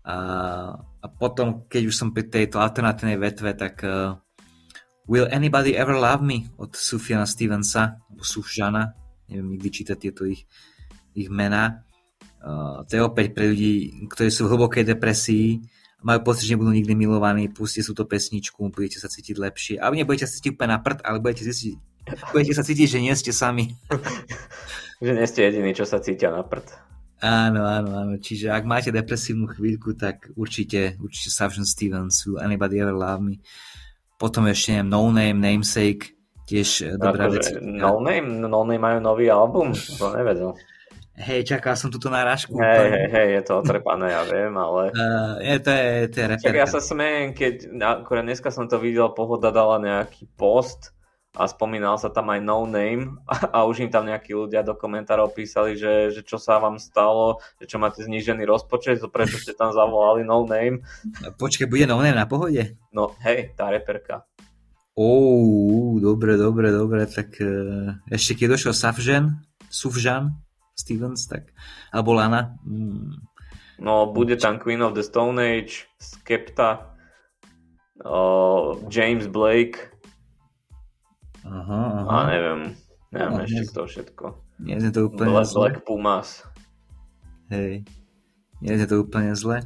A, a potom, keď už som pri tejto alternatívnej vetve, tak uh, Will Anybody Ever Love Me od Sufjana Stevensa, alebo Sufjana, neviem nikdy čítať tieto ich, ich mená. Uh, to je opäť pre ľudí, ktorí sú v hlbokej depresii, majú pocit, že nebudú nikdy milovaní, pustite sú to pesničku, budete sa cítiť lepšie. A nebudete sa cítiť úplne na prd, ale budete, cítiť, budete sa cítiť, že nie ste sami. Že nie ste jediní, čo sa cítia na prd. Áno, áno, áno. Čiže ak máte depresívnu chvíľku, tak určite, určite Sufjan Stevens, Will Anybody Ever Love Me. Potom ešte neviem, No Name, Namesake, tiež dobrá vec. No Name? No Name majú nový album? To nevedel. Hej, čakal som túto narážku. Hej, hej, hej, je to otrepané, ja viem, ale... Uh, je, to je, to je reperka. Čak ja sa smejem, keď akorát dneska som to videl, Pohoda dala nejaký post a spomínal sa tam aj No Name a, a už im tam nejakí ľudia do komentárov písali, že, že čo sa vám stalo, že čo máte znížený rozpočet, prečo ste tam zavolali No Name. Počkej, bude No Name na Pohode? No hej, tá reperka. Ó, dobre, dobre, dobre, tak uh, ešte keď došiel Sufjan, Sufjan Stevens, tak, alebo Lana. Hmm. No, bude tam Queen of the Stone Age, Skepta, uh, James Blake, aha, aha. a neviem, neviem no, ešte kto všetko. Nie je to úplne Black, zle. Black Pumas. Hej, nie je to úplne zle.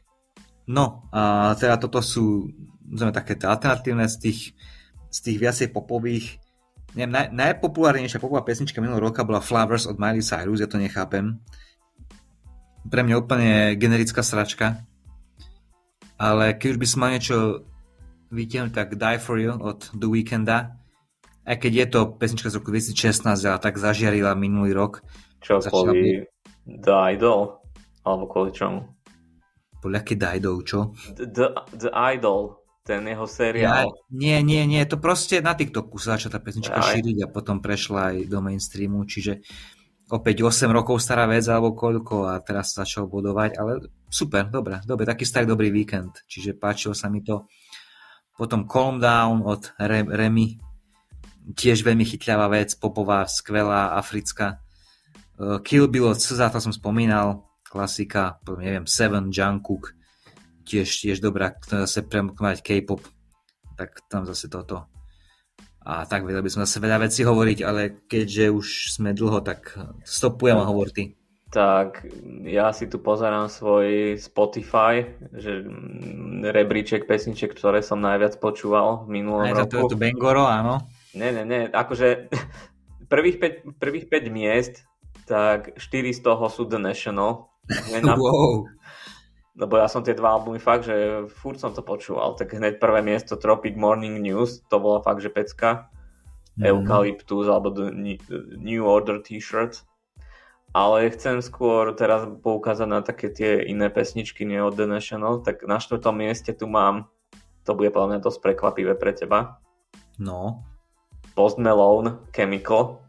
No, a teda toto sú znamená, také alternatívne z tých, z tých viacej popových. Neviem, naj, najpopulárnejšia popová pesnička minulého roka bola Flowers od Miley Cyrus, ja to nechápem. Pre mňa úplne generická sračka. Ale keď už by som mal niečo vytiahnuť, tak Die For You od The Weeknda. Aj keď je to pesnička z roku dvetisícšestnásť, ale tak zažiarila minulý rok. Čo, kvôli The Idol? Alebo kvôli čomu? Podľa aký The Idol, čo? The, the, the Idol. Ten jeho seriál. Ja, nie, nie, nie, to proste na TikToku sa začala tá pesnička Aj. šíriť a potom prešla aj do mainstreamu, čiže opäť osem rokov stará vec alebo koľko a teraz sa začal bodovať, ale super, dobré, dobre, taký starý dobrý víkend, čiže páčilo sa mi to. Potom Calm Down od Re- Remy, tiež veľmi chytľavá vec, popová, skvelá, africká. Uh, Kill Bill od Cza, to som spomínal, klasika, neviem, Seven, Jungkook, tiež, tiež dobrá, zase premknúť K-pop, tak tam zase toto. A tak vedel by som zase veľa vecí hovoriť, ale keďže už sme dlho, tak stopujem a hovor ty. Tak ja si tu pozerám svoj Spotify, že rebríček pesniček, ktoré som najviac počúval v minulom Aj, roku. To je to Bangoro, áno. Nie, nie, nie, akože prvých päť, prvých päť miest, tak štyri z toho sú The National. Wow. Lebo ja som tie dva albumy fakt, že furt som to počúval, tak hneď prvé miesto Tropic Morning News, to bola fakt, že pecka, mm. Eucalyptus alebo The New Order T-shirt, ale chcem skôr teraz poukázať na také tie iné pesničky, nie od The National, tak na štvrtom mieste tu mám, to bude podľa mňa dosť prekvapivé pre teba. No. Post Malone, Chemical.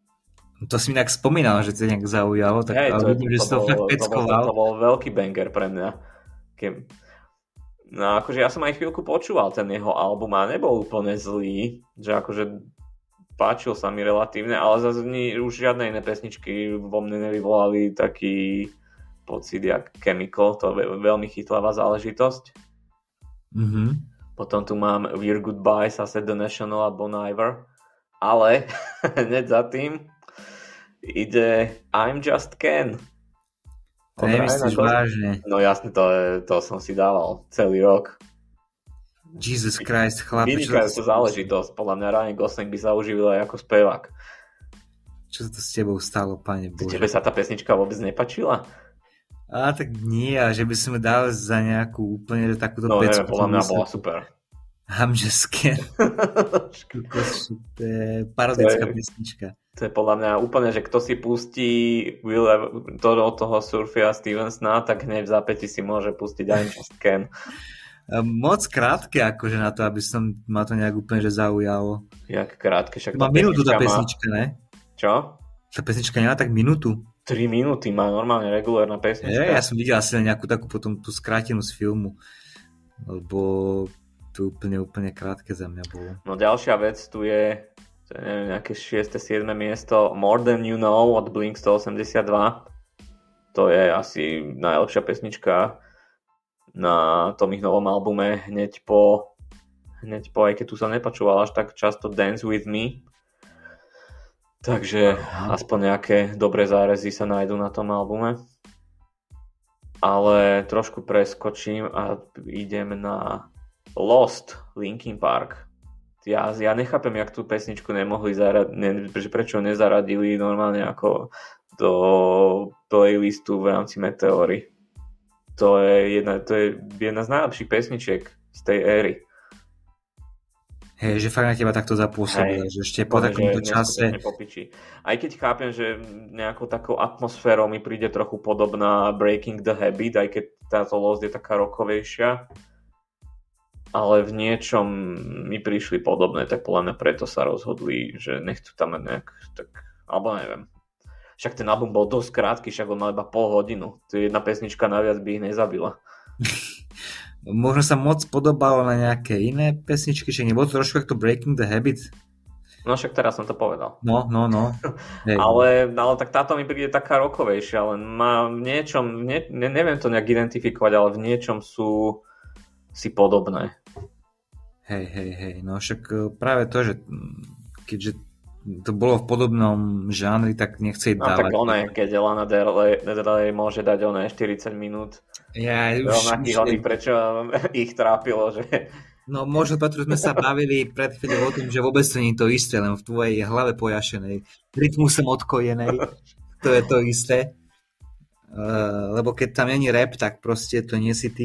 To si mi tak spomínal, že to nejak zaujalo, tak Hej, ale to, vidím, to, že si to bol, fakt to, bol, peckoval. to bol veľký banger pre mňa. Ke... No akože ja som aj chvíľku počúval ten jeho album a nebol úplne zlý, že akože páčil sa mi relatívne, ale zase už žiadne iné pesničky vo mne nevyvolali taký pocit jak Chemical, to je veľmi chytlavá záležitosť. Mm-hmm. Potom tu mám We're Goodbye, zase The National a Bon Iver, ale hneď za tým ide I'm Just Ken. To nemyslíš vážne. No jasne, to, je, to som si dával celý rok. Jesus Christ, chlape. Vynikajúca záležitosť. Podľa mňa Ryan Gosling by sa uživil aj ako spevák. Čo sa to s tebou stalo, pane Bože? Tebe sa tá pesnička vôbec nepačila? Á, tak nie, a že by som ju dal za nejakú úplne takúto no, pecku. No neviem, podľa mňa bola super. I'm Just Ken. To je parodická to je, pesnička. To je podľa mňa úplne, že kto si pustí Will, to od toho Surfia Stevensona, tak hneď v zápäti si môže pustiť I'm Just Ken. Moc krátke, akože na to, aby som ma to nejak úplne že zaujalo. Jak krátke, však má minútu tá pesnička, má... ne? Čo? Tá pesnička nemá tak minútu. tri minúty má normálne regulárna pesnička. Je, ja som videl asi nejakú takú potom tú skrátenú z filmu. Lebo to úplne, úplne krátke za mňa bolo. No ďalšia vec tu je, to je neviem, nejaké šieste siedme miesto, More Than You Know od Blink sto osemdesiatdva. To je asi najlepšia pesnička na tom ich novom albume hneď po, hneď po, aj keď tu sa nepočúval až tak často Dance With Me. Takže aspoň nejaké dobré zárezy sa nájdú na tom albume. Ale trošku preskočím a idem na Lost, Linkin Park. Ja, ja nechápem, jak tú pesničku nemohli zaradiť, ne, prečo nezaradili normálne ako do playlistu v rámci Meteory. To je jedna, to je jedna z najlepších pesničiek z tej éry. Hej, že fakt na teba takto zapôsobilo, že ešte po takomto čase... Aj keď chápem, že nejakou takou atmosférou mi príde trochu podobná Breaking the Habit, aj keď táto Lost je taká rokovejšia, ale v niečom mi prišli podobné, tak podľa mňa preto sa rozhodli, že nechcú tam nejak, tak, alebo neviem. Však ten album bol dosť krátky, však on mal iba pol hodinu. To je jedna pesnička naviac by ich nezabila. Možno sa moc podobalo na nejaké iné pesničky, že nebolo to trošku ako Breaking the Habit. No však teraz som to povedal. No, no, no. ale, ale tak táto mi príde taká rokovejšia, len má v niečom, ne, neviem to nejak identifikovať, ale v niečom sú si podobné. Hej, hej, hej, no však práve to, že keďže to bolo v podobnom žánri, tak nechce no, dávať. No tak oné, keď Lana Del Rey môže dať oné štyridsať minút ja, rovnakých hodí, prečo ich trápilo, že... No možno, Petru, sme sa bavili pred chvíľou o tom, že vôbec to nie je to isté, len v tvojej hlave pojašenej, rytmusom odkojenej, to je to isté. Uh, lebo keď tam není rap, tak proste to nie si ty.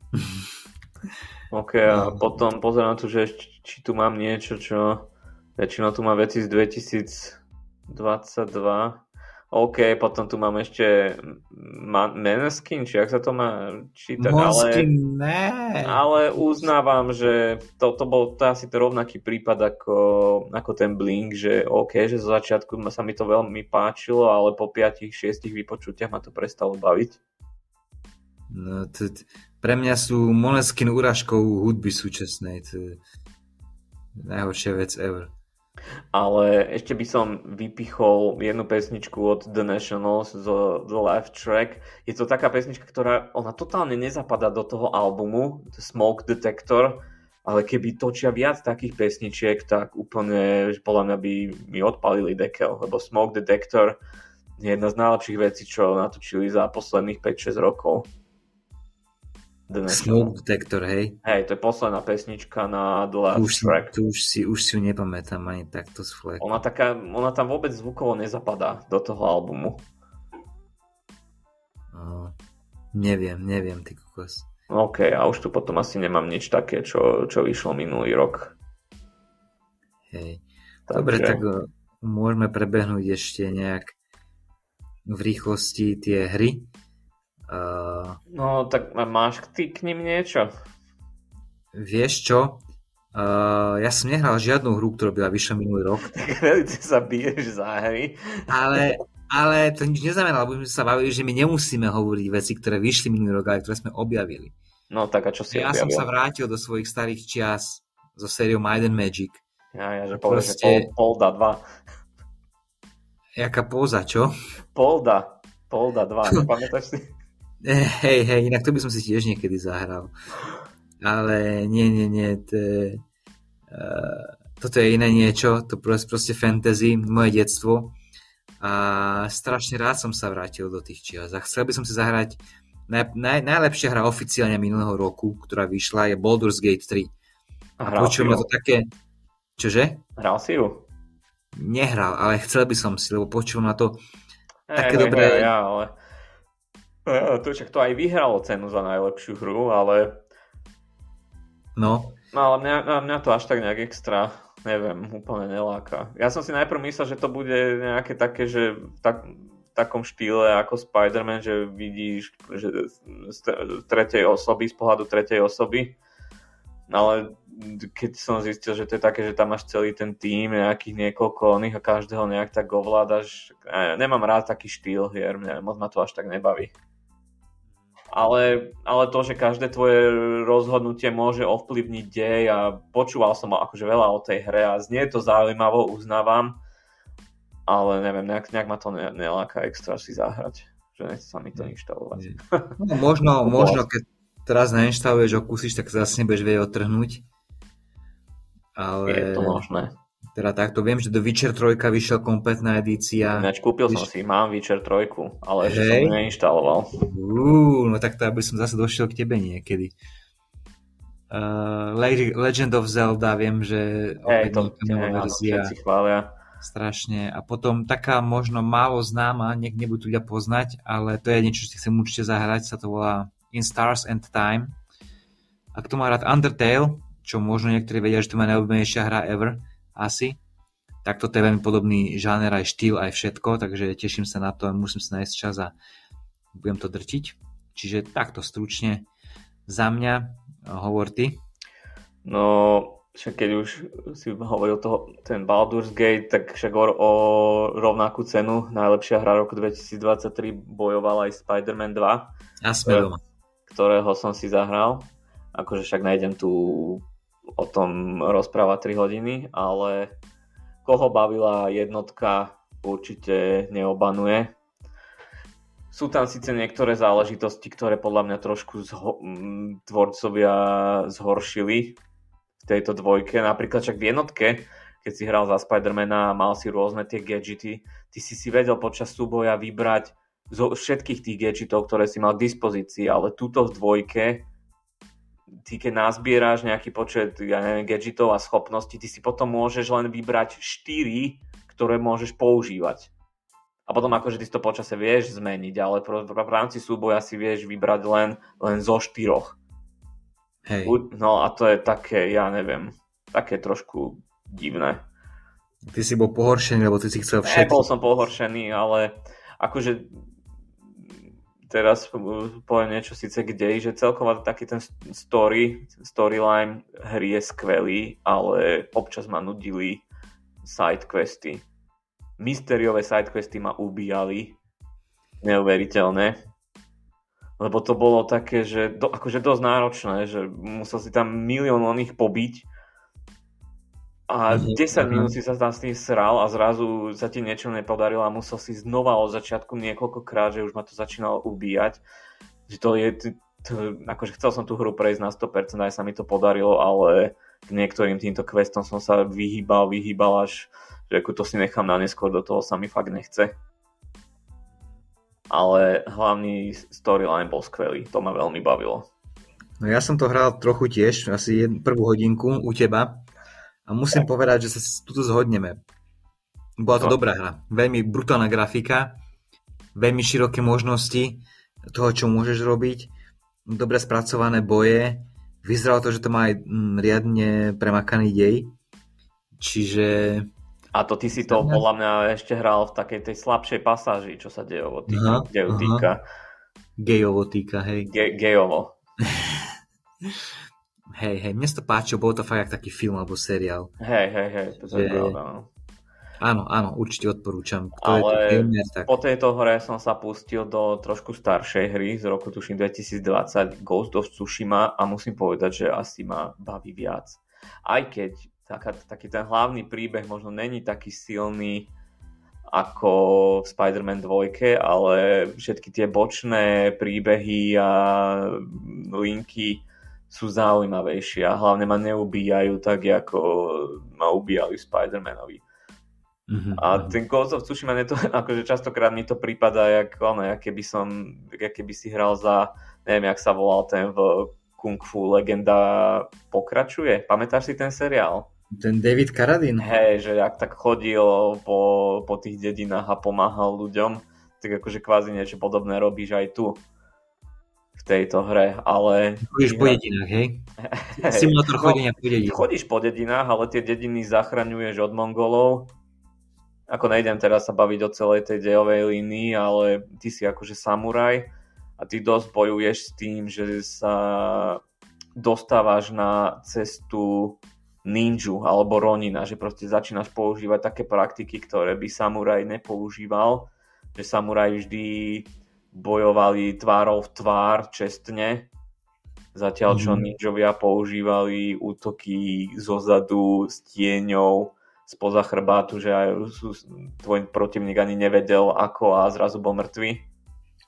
OK, a potom pozerám tu, že či tu mám niečo, čo väčšinou tu mám veci z dvetisícdvadsaťdva. OK, potom tu mám ešte Måneskin, či ak sa to má čítať, ale, ale uznávam, že to, to bol to asi to rovnaký prípad ako, ako ten Blink, že OK, že zo začiatku sa mi to veľmi páčilo, ale po piatich šiestich vypočutiach ma to prestalo baviť. No, to, pre mňa sú Måneskin úražkou hudby súčasnej. To je najhoršia vec ever. Ale ešte by som vypichol jednu pesničku od The Nationals z The Laugh Track. Je to taká pesnička, ktorá ona totálne nezapadá do toho albumu Smoke Detector, ale keby točia viac takých pesničiek, tak úplne podľa mňa by mi odpalili dekel, lebo Smoke Detector je jedna z najlepších vecí, čo natočili za posledných päť šesť rokov. Smoke Detector, hej? Hej, to je posledná pesnička na The Last už, Track. Tu už si, už si ju nepamätám ani takto z fleku. Ona, taká, ona tam vôbec zvukovo nezapadá do toho albumu. Oh, neviem, neviem, ty kokos. OK, a už tu potom asi nemám nič také, čo, čo vyšlo minulý rok. Hej. Takže... Dobre, tak môžeme prebehnúť ešte nejak v rýchlosti tie hry. Uh, no, tak máš ty k ním niečo? Vieš čo? Uh, ja som nehral žiadnu hru, ktorá byla vyšla minulý rok. Tak veľmi sa biješ za hry. Ale, ale to nič neznamená, lebo sme sa bavili, že my nemusíme hovoriť veci, ktoré vyšli minulý rok, ale ktoré sme objavili. No tak a čo si ja objavil? Ja som sa vrátil do svojich starých čias so sériou Might and Magic. Ja, ja že povedal, proste... že Polda dva. Jaká póza, čo? Polda. Polda dva, nepamätáš si? Hej, hej, inak to by som si tiež niekedy zahral. Ale nie, nie, nie. To je, uh, toto je iné niečo, to proste, proste fantasy, moje detstvo. A strašne rád som sa vrátil do tých čias. A chcel by som si zahrať naj, naj, najlepšia hra oficiálne minulého roku, ktorá vyšla, je Baldur's Gate tri. A počujem na to také... Čože? Hral si ju? Nehral, ale chcel by som si, lebo počujem na to hey, také hey, dobré... Hey, ja, ale... To, však to aj vyhralo cenu za najlepšiu hru, ale... No. No ale mňa, mňa to až tak nejak extra, neviem, úplne neláka. Ja som si najprv myslel, že to bude nejaké také, že v, tak, v takom štýle ako Spider-Man, že vidíš že z tretej osoby, z pohľadu tretej osoby. Ale keď som zistil, že to je také, že tam máš celý ten tím, nejakých niekoľko oných a každého nejak tak ovládaš. Nemám rád taký štýl hier, moc ma to až tak nebaví. Ale, ale to, že každé tvoje rozhodnutie môže ovplyvniť dej a počúval som akože veľa o tej hre a znie to zaujímavo, uznávam, ale neviem, nejak, nejak ma to ne, neláka extra si zahrať, že nechce sa mi to inštalovať. No, možno, možno keď teraz nainštaluješ, okúsiš, tak zase nebudeš vedieť odtrhnúť. Ale... Je to možné. Teda takto, viem, že do Witcher tri vyšiel kompletná edícia. Ináč kúpil som si, mám Witcher tri, ale ešte som ju neinštaloval. Uú, no tak to aby som zase došiel k tebe niekedy. Uh, Legend of Zelda, viem, že opäť to verzia. Všetci chvália. Strašne. A potom taká možno málo známa, niek nebudú ľudia poznať, ale to je niečo, čo si chcem určite zahrať, sa to volá In Stars and Time. A kto má rád Undertale, čo možno niektorí vedia, že to je najobľúbenejšia hra ever, asi, tak toto je veľmi podobný žáner, aj štýl, aj všetko, takže teším sa na to, musím sa nájsť čas a budem to drtiť. Čiže takto stručne za mňa, hovor ty. No... Však keď už si hovoril toho, ten Baldur's Gate, tak však o, o rovnakú cenu najlepšia hra roku dvetisícdvadsaťtri bojovala aj Spider-Man dva, a ktoré, ktorého som si zahral. Akože však nejdem tu o tom rozprávať tri hodiny, ale koho bavila jednotka, určite neobanuje. Sú tam síce niektoré záležitosti, ktoré podľa mňa trošku zho- tvorcovia zhoršili v tejto dvojke. Napríklad však v jednotke, keď si hral za Spidermana a mal si rôzne tie gadgety, ty si si vedel počas súboja vybrať zo všetkých tých gadgetov, ktoré si mal k dispozícii, ale túto v dvojke, ty keď nazbieraš nejaký počet, ja neviem, gadgetov a schopností, ty si potom môžeš len vybrať štyri, ktoré môžeš používať. A potom akože ty si to počase vieš zmeniť, ale v rámci súboja si vieš vybrať len, len zo štyroch. Hej. No a to je také, ja neviem, také trošku divné. Ty si bol pohoršený, lebo ty si chcel všetko. Nebol som pohoršený, ale akože teraz poviem niečo síce k deji, že celkovo taký ten story, storyline hry je skvelý, ale občas ma nudili sidequesty. Mysteriové sidequesty ma ubíjali. Neuveriteľné. Lebo to bolo také, že do, akože dosť náročné, že musel si tam milión oných pobiť a desať minút si sa tam s tým sral a zrazu sa ti niečo nepodarilo a musel si znova od začiatku niekoľkokrát, že už ma to začínalo ubíjať. Že to je, to, to, akože chcel som tú hru prejsť na sto percent, aj sa mi to podarilo, ale k niektorým týmto questom som sa vyhýbal, vyhýbal až, že ako to si nechám na neskôr, do toho sa mi fakt nechce. Ale hlavný storyline bol skvelý, to ma veľmi bavilo. No ja som to hral trochu tiež, asi jednu, prvú hodinku u teba a musím tak povedať, že sa tuto zhodneme. Bola to no. dobrá hra, veľmi brutálna grafika, veľmi široké možnosti toho, čo môžeš robiť, dobre spracované boje, vyzeralo to, že to má aj riadne premakaný dej, čiže... A to ty si to podľa mňa ešte hral v takej tej slabšej pasáži, čo sa dejovo týka. Dejo týka. Gejovo týka, hej. Ge- gejovo. Hej, hej, mne sa to páčilo, bolo to fakt jak taký film alebo seriál. Hej, hej, hej, to je pravda, no. Áno, áno, určite odporúčam. Kto ale je gamer, tak... po tejto hre som sa pustil do trošku staršej hry z roku tuším dvetisícdvadsať, Ghost of Tsushima, a musím povedať, že asi ma baví viac. Aj keď taká, taký ten hlavný príbeh možno není taký silný ako v Spider-Man dva, ale všetky tie bočné príbehy a linky sú zaujímavejšie a hlavne ma neubíjajú tak, ako ma ubíjali v Spider-Manovi. Mm-hmm. A ten Ghost of Tsushima, to, akože častokrát mi to prípada, jak, ono, jak keby som, jak keby si hral za, neviem, jak sa volal ten v Kung Fu Legenda pokračuje. Pamätáš si ten seriál? Ten David Carradine? Hej, že ak tak chodil po, po tých dedinách a pomáhal ľuďom, tak akože kvázi niečo podobné robíš aj tu v tejto hre, ale... Chodíš po dedinách, hej? Simulátor chodenia po dedinách. Chodíš po dedinách, ale tie dediny zachraňuješ od Mongolov. Ako nejdem teraz sa baviť o celej tej dejovej línii, ale ty si akože samuraj a ty dosť bojuješ s tým, že sa dostávaš na cestu ninju alebo ronina, že proste začínaš používať také praktiky, ktoré by samuraj nepoužíval, že samuraj vždy bojovali tvárou v tvár čestne, zatiaľ čo mm-hmm. ninjovia používali útoky zozadu s tieňou spoza chrbátu, že aj tvoj protivník ani nevedel ako a zrazu bol mŕtvý.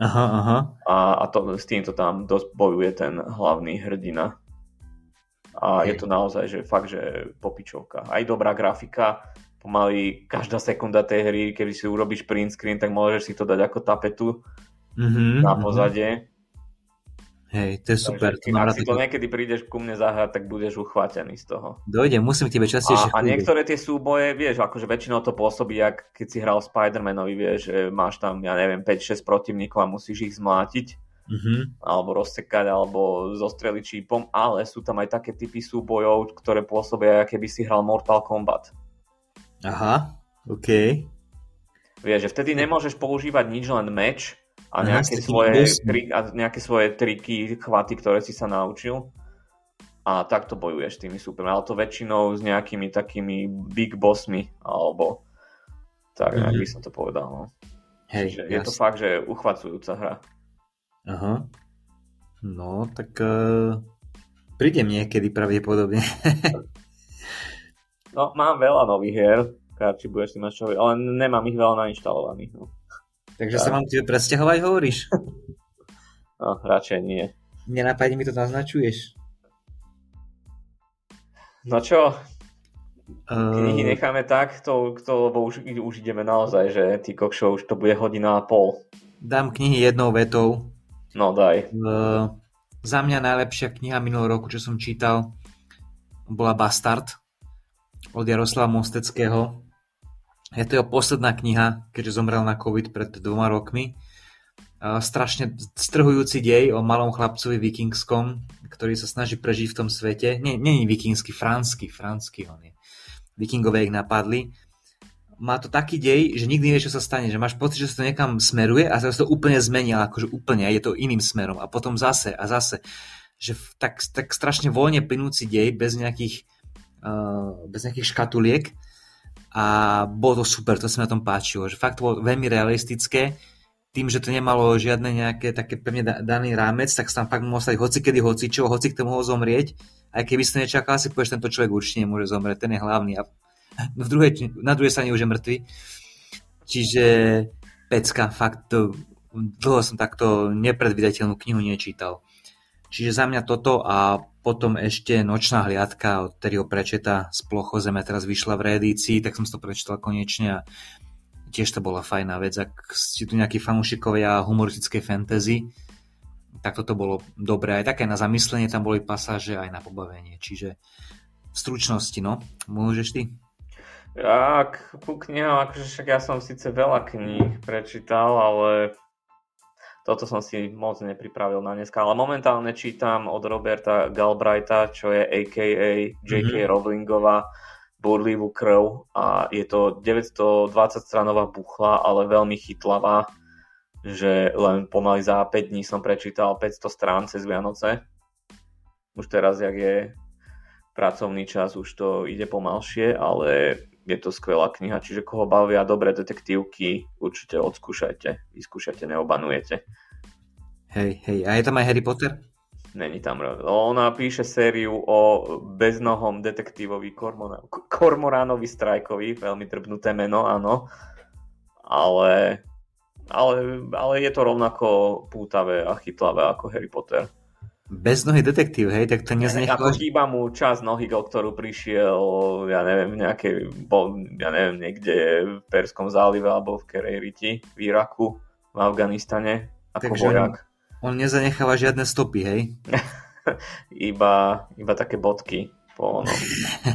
Aha, aha. A, a to, s týmto tam dosť bojuje ten hlavný hrdina. A Hej. je to naozaj, že fakt, že popičovka. Aj dobrá grafika, pomaly každá sekunda tej hry, keby si urobíš print screen, tak môžeš si to dať ako tapetu Mm-hmm, na mm-hmm. pozadie. Hej, to je super. Takže, ak si to niekedy prídeš ku mne zahrať, tak budeš uchvátený z toho. Dojde, musím k tebe častejšie A, a niektoré tie súboje, vieš, akože väčšinou to pôsobí, jak keď si hral Spider-Manovi, vieš, že máš tam, ja neviem, päť šesť protivníkov a musíš ich zmlátiť, mm-hmm. alebo rozsekať, alebo zostreliť čípom, ale sú tam aj také typy súbojov, ktoré pôsobia, keby si hral Mortal Kombat. Aha, OK. Vieš, že vtedy nemôžeš používať nič, len meč, a nejaké, Aha, svoje, tri, a nejaké svoje triky, chvaty, ktoré si sa naučil. A takto bojuješ s tými supermi. Ale to väčšinou s nejakými takými big bossmi, alebo tak, mm-hmm. by som to povedal. No. Hej, Čiže je to fakt, že uchvacujúca hra. Aha. No, tak uh, prídem niekedy pravdepodobne. No, mám veľa nových hier, či budeš si mať čo, ale nemám ich veľa nainštalovaných. No. Takže tak. Sa mám tebe presťahovať, hovoríš? No, radšej nie. Nenápadne mi to naznačuješ. No čo? Knihy necháme tak, to, to, lebo už, už ideme naozaj, že ty kokšo, už to bude hodina a pol. Dám knihy jednou vetou. No daj. Uh, za mňa najlepšia kniha minulého roku, čo som čítal, bola Bastard od Jaroslava Mosteckého. Je to jeho posledná kniha, keďže zomrel na COVID pred dvoma rokmi. Uh, strašne strhujúci dej o malom chlapcovi vikingskom, ktorý sa snaží prežiť v tom svete. Nie, nie je vikingsky, fransky, fransky on je. Vikingové ich napadli. Má to taký dej, že nikdy nevieš, čo sa stane. Že máš pocit, že sa to niekam smeruje a sa to úplne zmení, ale akože úplne, a je to iným smerom. A potom zase a zase. Že tak, tak strašne voľne plynúci dej, bez nejakých, uh, bez nejakých škatuliek. A bolo to super, to sa mi na tom páčilo. Že fakt to bolo veľmi realistické. Tým, že to nemalo žiadne nejaké také pevne daný rámec, tak sa tam fakt mohol stať hocikedy, hocičo, hoci kto mohol zomrieť. Aj keby si to nečakal, si povieš, tento človek určite nemôže zomrieť, ten je hlavný. A v druhej, na druhej strane už je mŕtvy. Čiže pecka, fakt, to, dlho som takto nepredvídateľnú knihu nečítal. Čiže za mňa toto a potom ešte Nočná hliadka od Terryho Pratchetta z Plochozeme teraz vyšla v reedícii, tak som si to prečítal konečne a tiež to bola fajná vec. Ak si tu nejakí fanúšikovia humoristickej fantasy, tak toto bolo dobré. Aj také na zamyslenie, tam boli pasáže aj na pobavenie. Čiže v stručnosti, no. Môžeš ty? Ja, ku knihám, akože však ja som síce veľa kníh prečítal, ale toto som si moc nepripravil na dneska. Ale momentálne čítam od Roberta Galbraitha, čo je á ká á J K Mm-hmm. Rowlingová Burlivú krv a je to deväťstodvadsať stranová buchla, ale veľmi chytlavá, že len pomaly za päť dní som prečítal päťsto strán cez Vianoce. Už teraz, jak je pracovný čas, už to ide pomalšie, ale je to skvelá kniha, čiže koho bavia dobré detektívky, určite odskúšajte, vyskúšajte, neobanujete. Hej, hej, a je tam aj Harry Potter? Není tam. Ona píše sériu o beznohom detektívovi Kormora- Kormoránovi Strajkovi, veľmi drbnuté meno, áno, ale, ale, ale je to rovnako pútavé a chytlavé ako Harry Potter. Beznohý detektív, hej, tak to neznechal. Ako chýba mu časť nohy, o ktorú prišiel, ja neviem, nejaké, ja neviem, niekde v Perskom zálive alebo v Kerejriti, v Iraku, v Afganistane, ako Takže vojak. On nezanecháva žiadne stopy, hej? iba, iba také bodky po onom.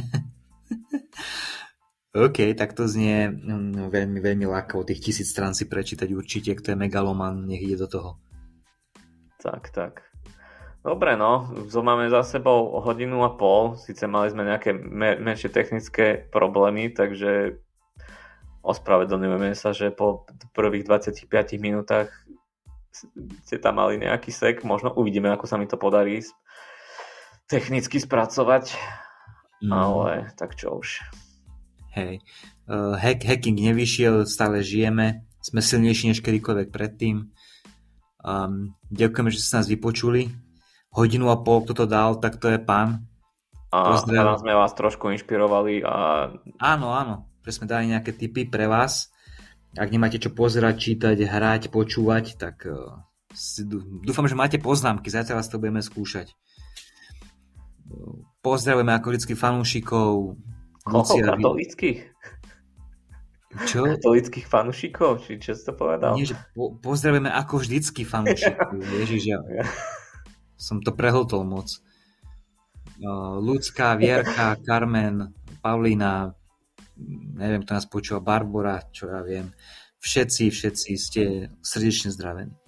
OK, tak to znie no, veľmi, veľmi lákavo. Tých tisíc strán si prečítať určite, kto je megaloman, nech ide do toho. Tak, tak. Dobre, no, máme za sebou hodinu a pol, síce mali sme nejaké me- menšie technické problémy, takže ospravedlňujeme sa, že po prvých dvadsiatich piatich minútach ste tam mali nejaký sek, možno uvidíme, ako sa mi to podarí technicky spracovať, mm. ale tak čo už. Hej, uh, hack, hacking nevyšiel, stále žijeme, sme silnejší než kedykoľvek predtým. Um, ďakujeme, že ste nás vypočuli. Hodinu a pol, kto to dal, tak to je pán. A tam sme vás trošku inšpirovali. A... Áno, áno, že sme dali nejaké tipy pre vás. Ak nemáte čo pozerať, čítať, hrať, počúvať, tak uh, dúfam, že máte poznámky. Zatiaľ vás to budeme skúšať. Pozdravujeme ako vždycky fanúšikov. Koho? Katolíckých? Čo? Katolíckých fanúšikov? Či čo si to povedal? Nie, že po, pozdravujeme ako vždycky fanúšikov. Ježiš, ja som to prehltol moc. Uh, Ľudská, Vierka, Carmen, Paulína, neviem, kto nás počúva, Barbora, čo ja viem. Všetci, všetci ste srdečne zdravení.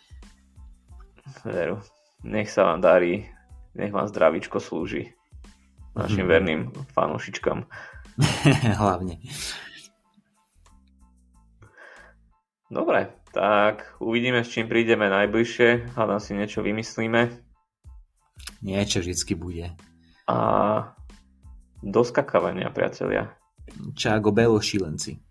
Veru. Nech sa vám darí. Nech vám zdravíčko slúži. Našim verným fanúšičkám. Hlavne. Dobre, tak uvidíme, s čím prídeme najbližšie. Hádam si niečo vymyslíme. Niečo vždycky bude. A do skakávania, priatelia. Čago belo, šílenci.